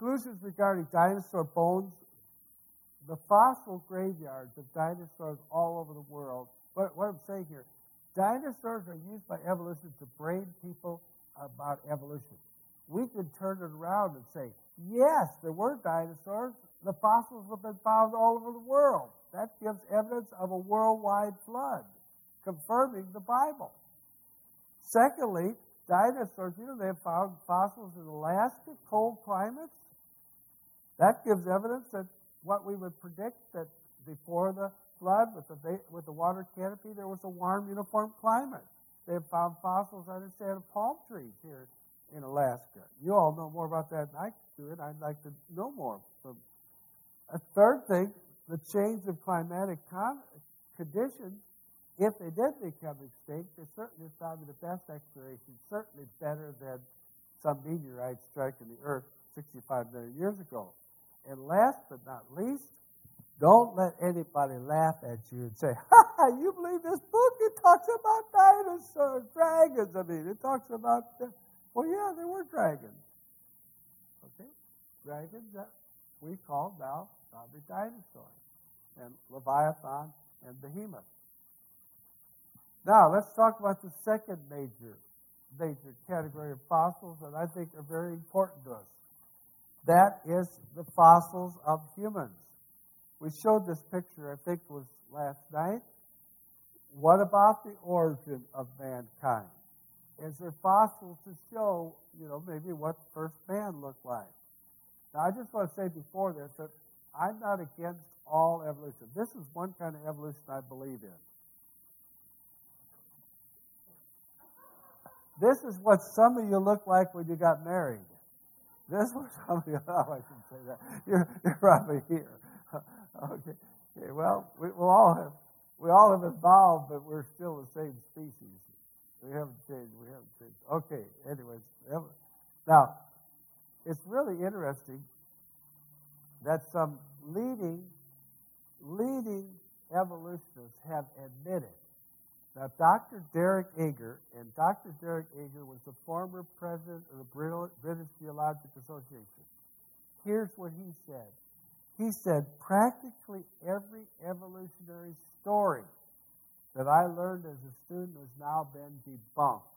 Conclusions regarding dinosaur bones. The fossil graveyards of dinosaurs all over the world. What, what I'm saying here, dinosaurs are used by evolution to brain people about evolution. We can turn it around and say, yes, there were dinosaurs. The fossils have been found all over the world. That gives evidence of a worldwide flood, confirming the Bible. Secondly, dinosaurs, you know, they have found fossils in Alaska, cold climates. That gives evidence that what we would predict, that before the flood, with the with the water canopy, there was a warm, uniform climate. They have found fossils, I understand, of palm trees here in Alaska. You all know more about that than I do, and I'd like to know more. So, a third thing, the change of climatic con- conditions, if they did become extinct, they're certainly probably the best exploration, certainly better than some meteorite striking the Earth sixty-five million years ago. And last but not least, don't let anybody laugh at you and say, ha ha, you believe this book? It talks about dinosaurs, dragons. I mean, it talks about, the... well, yeah, there were dragons. Okay? Dragons that we call now probably dinosaurs. And Leviathan and Behemoth. Now, let's talk about the second major, major category of fossils that I think are very important to us. That is the fossils of humans. We showed this picture, I think it was last night. What about the origin of mankind? Is there fossils to show, you know, maybe what first man looked like? Now, I just want to say before this that I'm not against all evolution. This is one kind of evolution I believe in. This is what some of you look like when you got married. This was somebody, oh, I shouldn't say that. You're, you're probably here. Okay. Okay. Well, we, we all have we all have evolved, but we're still the same species. We haven't changed. We haven't changed. Okay. Anyways, now it's really interesting that some leading leading evolutionists have admitted. Now, Doctor Derek Eger, and Doctor Derek Eger was the former president of the British Geological Association. Here's what he said. He said, practically every evolutionary story that I learned as a student has now been debunked.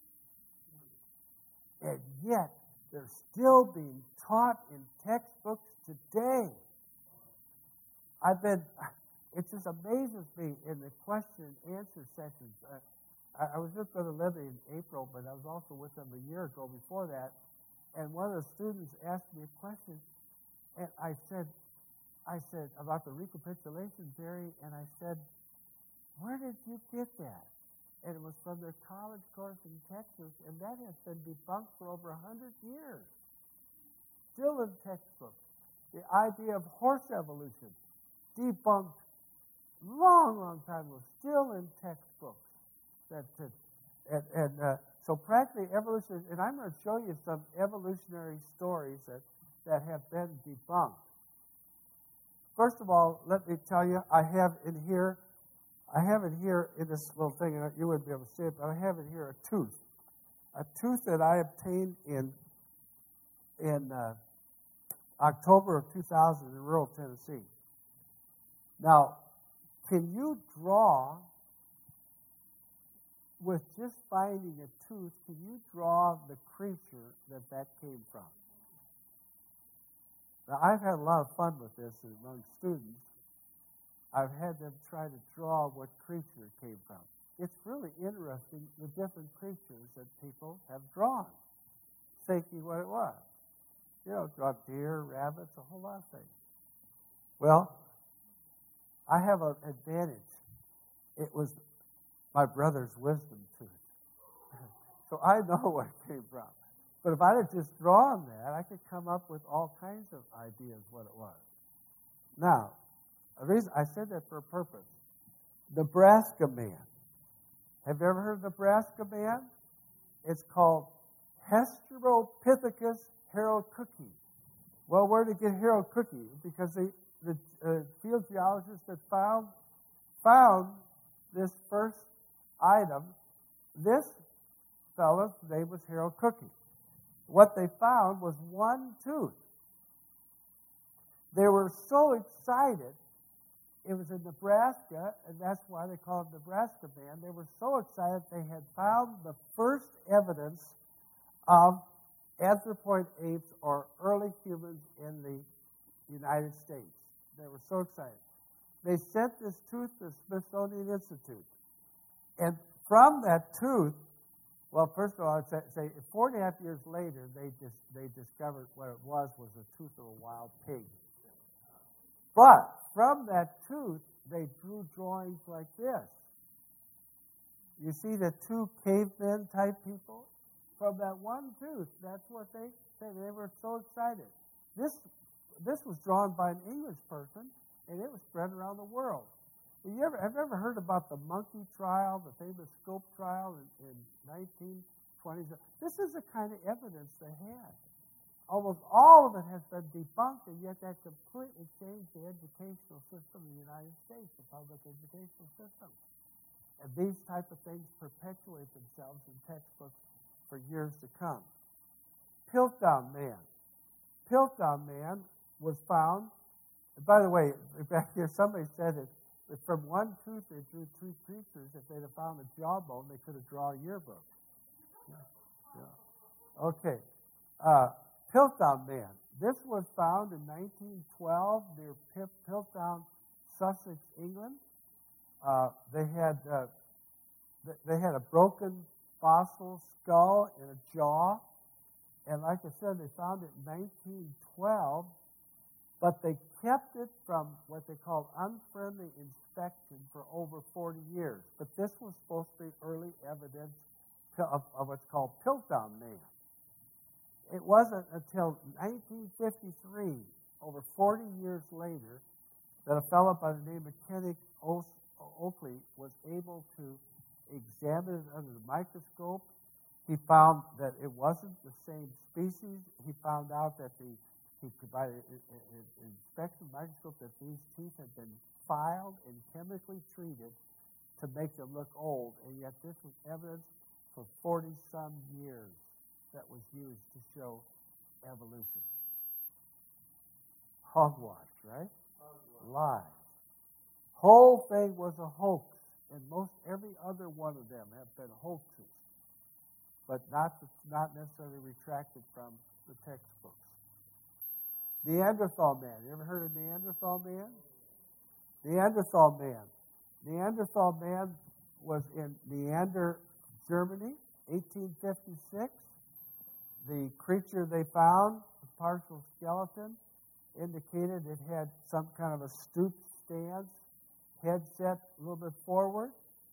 And yet, they're still being taught in textbooks today. I've been... It just amazes me in the question and answer sessions. Uh, I, I was with Brother Libby in April, but I was also with him a year ago before that. And one of the students asked me a question, and I said, I said about the recapitulation theory, and I said, where did you get that? And it was from their college course in Texas, and that has been debunked for over a hundred years. Still in textbooks. The idea of horse evolution, debunked long, long time ago, still in textbooks. That, that and, and uh, so practically evolution, and I'm going to show you some evolutionary stories that, that have been debunked. First of all, let me tell you, I have in here, I have in here in this little thing, and you wouldn't be able to see it, but I have in here a tooth, a tooth that I obtained in in uh, October of two thousand in rural Tennessee. Now, can you draw, with just finding a tooth, can you draw the creature that that came from? Now, I've had a lot of fun with this among students. I've had them try to draw what creature it came from. It's really interesting, the different creatures that people have drawn, thinking what it was. You know, draw deer, rabbits, a whole lot of things. Well, I have an advantage. It was my brother's wisdom tooth. So I know where it came from. But if I had just drawn that, I could come up with all kinds of ideas what it was. Now, the reason I said that for a purpose. Nebraska man. Have you ever heard of Nebraska man? It's called Hesteropithecus haroldcooki. Well, where did it get haroldcooki? Because they The uh, field geologists that found found this first item, this fellow's name was haroldcooki. What they found was one tooth. They were so excited. It was in Nebraska, and that's why they call it Nebraska Man. They were so excited they had found the first evidence of anthropoid apes or early humans in the United States. They were so excited. They sent this tooth to the Smithsonian Institute. And from that tooth, well, first of all, I'd say, say four and a half years later, they just they discovered what it was was a tooth of a wild pig. But from that tooth, they drew drawings like this. You see the two cavemen type people? From that one tooth, that's what they said. They were so excited. This this was drawn by an English person, and it was spread around the world. Have you ever, have you ever heard about the monkey trial, the famous Scope trial in, in nineteen twenties? This is the kind of evidence they had. Almost all of it has been debunked, and yet that completely changed the educational system in the United States, the public educational system. And these type of things perpetuate themselves in textbooks for years to come. Piltdown Man. Piltdown Man was found, and by the way, back here somebody said it, that from one tooth they drew two creatures. If they'd have found a jawbone, they could have drawn a yearbook. Yeah. Yeah. Okay. Uh, Piltdown Man. This was found in nineteen twelve near Piltdown, Sussex, England. Uh, they had uh, they had a broken fossil skull and a jaw, and like I said, they found it in nineteen twelve, but they kept it from what they called unfriendly inspection for over forty years. But this was supposed to be early evidence of, of what's called Piltdown Man. It wasn't until nineteen fifty-three, over forty years later, that a fellow by the name of Kenneth Oakley was able to examine it under the microscope. He found that it wasn't the same species. He found out that the he provided an inspection microscope that these teeth had been filed and chemically treated to make them look old, and yet this was evidence for forty-some years that was used to show evolution. Hogwash, right? Hogwash. Lies. Whole thing was a hoax, and most every other one of them have been hoaxes, but not not necessarily retracted from the textbooks. Neanderthal Man. You ever heard of Neanderthal Man? Neanderthal Man. Neanderthal Man was in Neander, Germany, eighteen fifty-six. The creature they found, the partial skeleton, indicated it had some kind of a stoop stance, head set a little bit forward.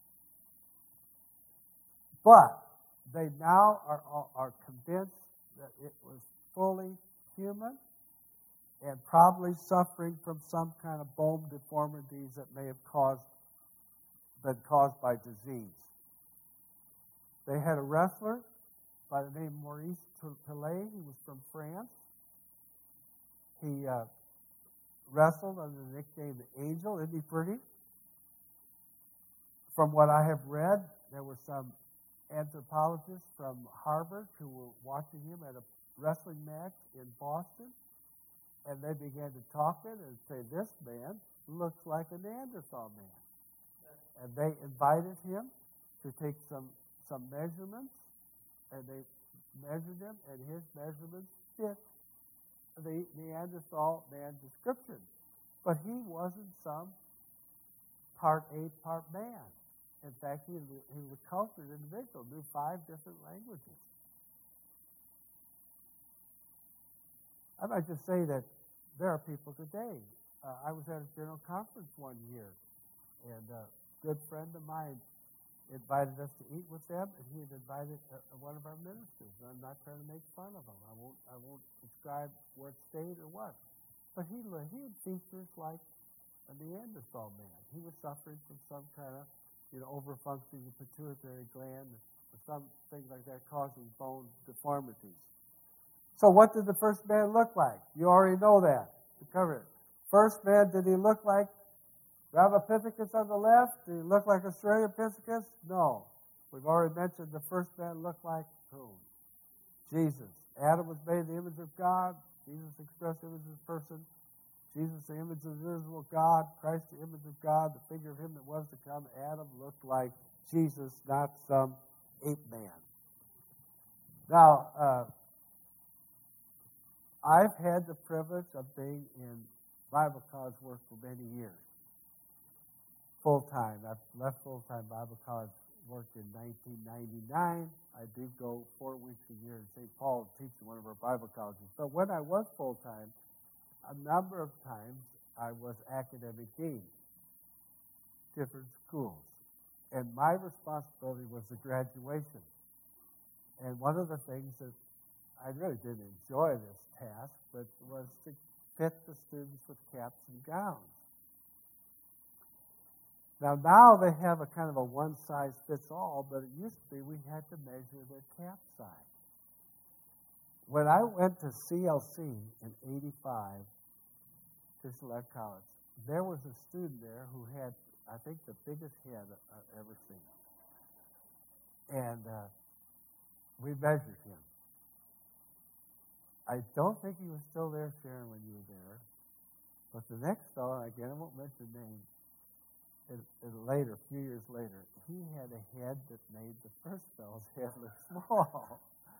But they now are, are convinced that it was fully human and probably suffering from some kind of bone deformities that may have caused been caused by disease. They had a wrestler by the name of Maurice Tillet. He was from France. He uh, wrestled under the nickname the Angel. Isn't he pretty? From what I have read, there were some anthropologists from Harvard who were watching him at a wrestling match in Boston, and they began to talk to him and say, "This man looks like a Neanderthal man." And they invited him to take some, some measurements, and they measured him, and his measurements fit the Neanderthal man description. But he wasn't some part ape, part man. In fact, he was, he was a cultured individual, knew five different languages. I might just say that there are people today. Uh, I was at a general conference one year, and a good friend of mine invited us to eat with them, and he had invited uh, one of our ministers. And I'm not trying to make fun of him. I won't. I won't describe what state or what. But he he had features like a Neanderthal man. He was suffering from some kind of, you know, overfunctioning the pituitary gland or something like that, causing bone deformities. So what did the first man look like? You already know that. To cover it. First man, did he look like Ravapithecus on the left? Did he look like Australopithecus? No. We've already mentioned the first man looked like whom? Jesus. Adam was made in the image of God. Jesus expressed him as a person. Jesus, the image of the invisible God, Christ, the image of God, the figure of him that was to come. Adam looked like Jesus, not some ape man. Now, uh, I've had the privilege of being in Bible college work for many years, full-time. I've left full-time Bible college work in nineteen ninety-nine. I do go four weeks a year in Saint Paul and teach in one of our Bible colleges. But when I was full-time, a number of times I was academic dean, different schools. And my responsibility was the graduation. And one of the things that I really didn't enjoy this task, but was to fit the students with caps and gowns. Now, now they have a kind of a one-size-fits-all, but it used to be we had to measure their cap size. When I went to C L C in eighty-five, Christian Life College, there was a student there who had, I think, the biggest head I've ever seen. And uh, we measured him. I don't think he was still there, Sharon, when you were there. But the next fellow, again, I won't mention names, and, and later, a few years later, he had a head that made the first fellow's head look small.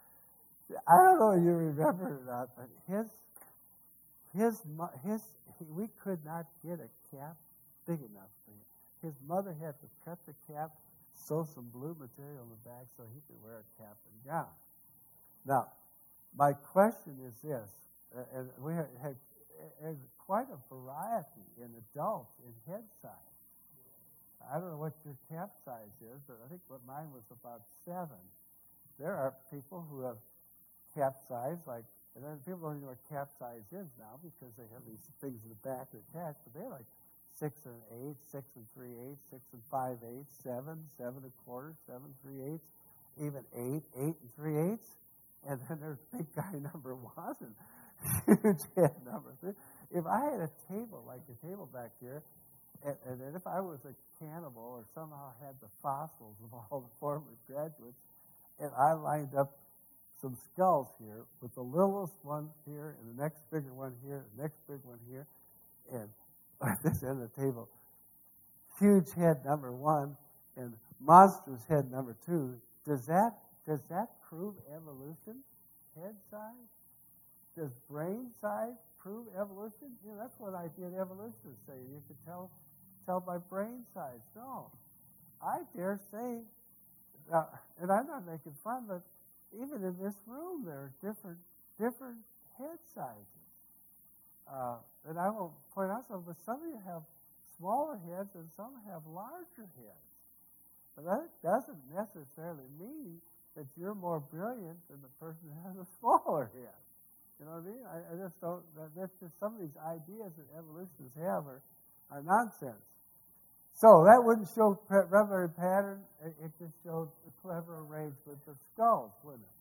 I don't know if you remember or not, but his, his, his, we could not get a cap big enough for him. His mother had to cut the cap, sew some blue material in the back so he could wear a cap and gown. Now, my question is this, and we had, had, had quite a variety in adults in head size. I don't know what your cap size is, but I think what mine was about seven. There are people who have cap size, like, and then people don't even know what cap size is now because they have these things in the back that attach, but they're like six and eight, six and three eighths, six and five eighths, seven, seven and a quarter, seven, three eighths, even eight, eight and three eighths. And then there's big guy number one and huge head number three. If I had a table like the table back here, and, and then if I was a cannibal or somehow had the fossils of all the former graduates, and I lined up some skulls here with the littlest one here and the next bigger one here, the next big one here, and at this end of the table, huge head number one and monstrous head number two, does that does that prove evolution? Head size? Does brain size prove evolution? You know, that's what I did evolutionists say. You could tell tell by brain size. No. I dare say, uh, and I'm not making fun, but even in this room there are different different head sizes. Uh, and I will point out some, but some of you have smaller heads and some have larger heads. But that doesn't necessarily mean that you're more brilliant than the person who has a smaller head. You know what I mean? I, I just don't, that's just some of these ideas that evolutionists have are, are nonsense. So that wouldn't show revelatory pattern. It, it just showed a clever arrangement of skulls, wouldn't it?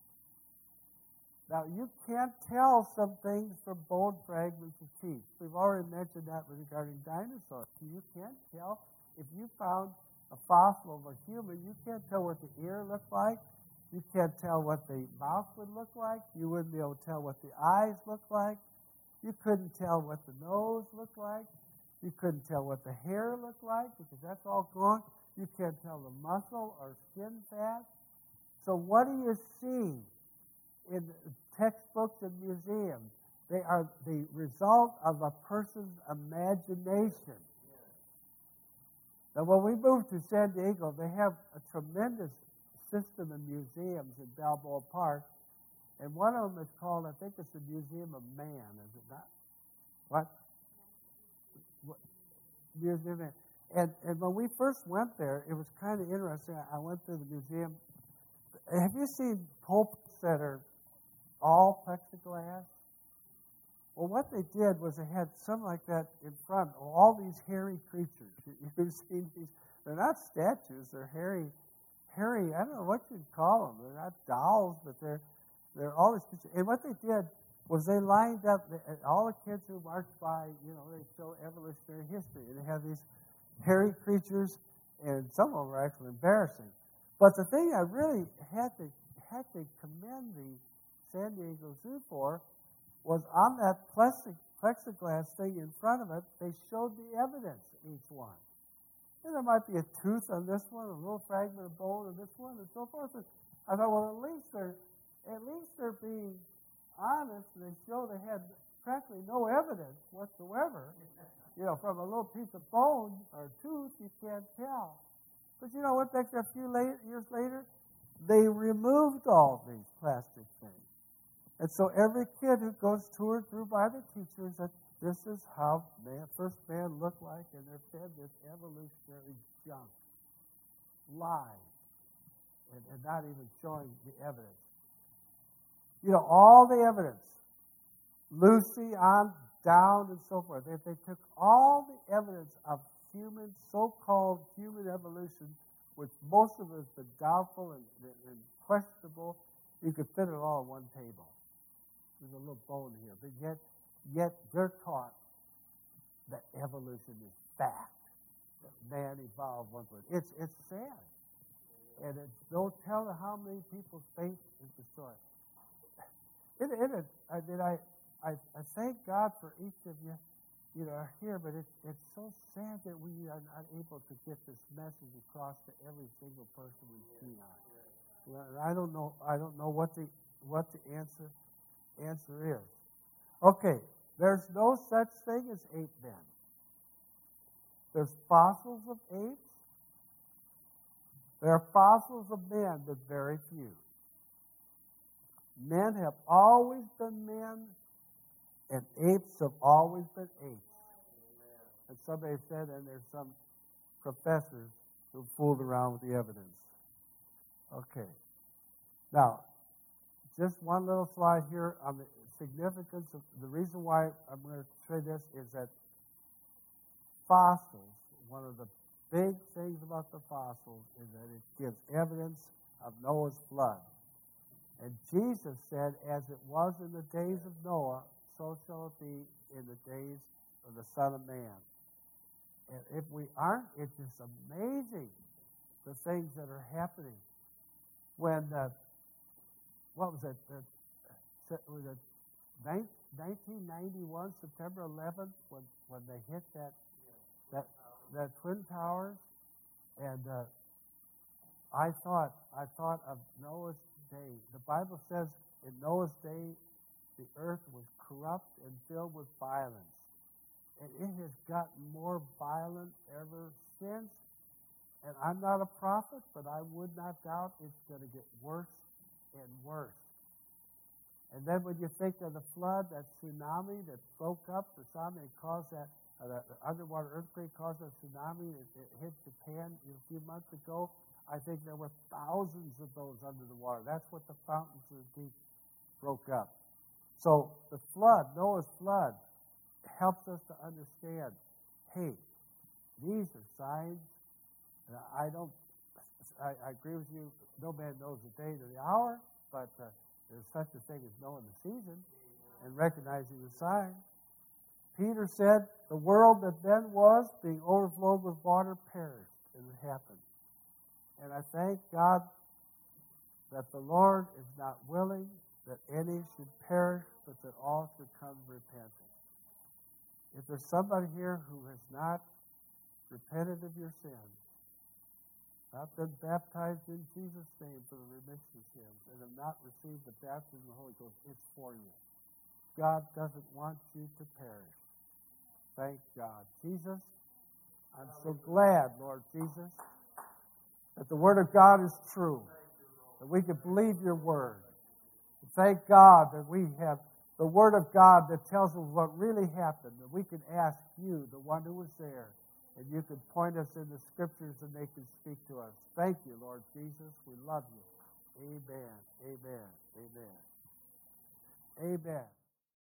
Now, you can't tell some things from bone fragments of teeth. We've already mentioned that regarding dinosaurs. You can't tell if you found a fossil of a human, you can't tell what the ear looked like. You can't tell what the mouth would look like. You wouldn't be able to tell what the eyes looked like. You couldn't tell what the nose looked like. You couldn't tell what the hair looked like because that's all gone. You can't tell the muscle or skin fat. So what do you see in textbooks and museums? They are the result of a person's imagination. Now, when we moved to San Diego, they have a tremendous system of museums in Balboa Park, and one of them is called, I think it's the Museum of Man, is it not? What? what? Museum of Man. And, and when we first went there, it was kind of interesting. I went to the museum. Have you seen pulpits that are all plexiglass? Well, what they did was they had something like that in front, all these hairy creatures. You've seen these. They're not statues. They're hairy, hairy, I don't know what you'd call them. They're not dolls, but they're they're all these creatures. And what they did was they lined up, all the kids who marched by, you know, they show evolutionary history. And they have these hairy creatures, and some of them are actually embarrassing. But the thing I really had to, had to commend the San Diego Zoo for was on that plastic plexiglass thing in front of it, they showed the evidence in each one. And there might be a tooth on this one, a little fragment of bone on this one, and so forth. And I thought, well, at least they're at least they're being honest, and they show they had practically no evidence whatsoever. You know, from a little piece of bone or tooth, you can't tell. But you know what? Next, a few late, years later, they removed all these plastic things. And so every kid who goes toured through by the teachers that this is how man, first man looked like, and they're fed this evolutionary junk, lies, and, and not even showing the evidence. You know, all the evidence, Lucy on down and so forth. If they took all the evidence of human, so-called human evolution, which most of it has been doubtful and, and questionable, you could fit it all on one table. There's a little bone here, but yet, yet they're taught that evolution is fact, that man evolved one way. It's it's sad, and it's don't tell how many people's faith is destroyed. It, it is. I mean, I, I I thank God for each of you, you know, are here, but it's it's so sad that we are not able to get this message across to every single person we see on. You know, and I don't know. I don't know what the what the answer. Answer is. Okay, there's no such thing as ape men. There's fossils of apes. There are fossils of men, but very few. Men have always been men, and apes have always been apes. And somebody said, and there's some professors who fooled around with the evidence. Okay. Now, just one little slide here on the significance of the reason why I'm going to say this is that fossils, one of the big things about the fossils is that it gives evidence of Noah's flood. And Jesus said, as it was in the days of Noah, so shall it be in the days of the Son of Man. And if we aren't, it's just amazing the things that are happening. When uh, What was it? Uh, was it nineteen ninety-one, September eleventh, when when they hit that that that Twin Towers, and uh, I thought I thought of Noah's day. The Bible says in Noah's day, the earth was corrupt and filled with violence, and it has gotten more violent ever since. And I'm not a prophet, but I would not doubt it's going to get worse and worse. And then when you think of the flood, that tsunami that broke up, the tsunami that caused that, uh, the underwater earthquake caused a tsunami that it hit Japan a few months ago, I think there were thousands of those under the water. That's what the fountains of the deep broke up. So the flood, Noah's flood, helps us to understand, hey, these are signs. And I don't, I, I agree with you, no man knows the day or the hour, but uh, there's such a thing as knowing the season and recognizing the sign. Peter said, the world that then was, being overflowed with water, perished, and it happened. And I thank God that the Lord is not willing that any should perish, but that all should come to repentance. If there's somebody here who has not repented of your sins, not been baptized in Jesus' name for the remission of sins, and have not received the baptism of the Holy Ghost, it's for you. God doesn't want you to perish. Thank God. Jesus, I'm so glad, Lord Jesus, that the Word of God is true, that we can believe your Word. And thank God that we have the Word of God that tells us what really happened, that we can ask you, the one who was there, and you can point us in the Scriptures and they can speak to us. Thank you, Lord Jesus. We love you. Amen. Amen. Amen. Amen.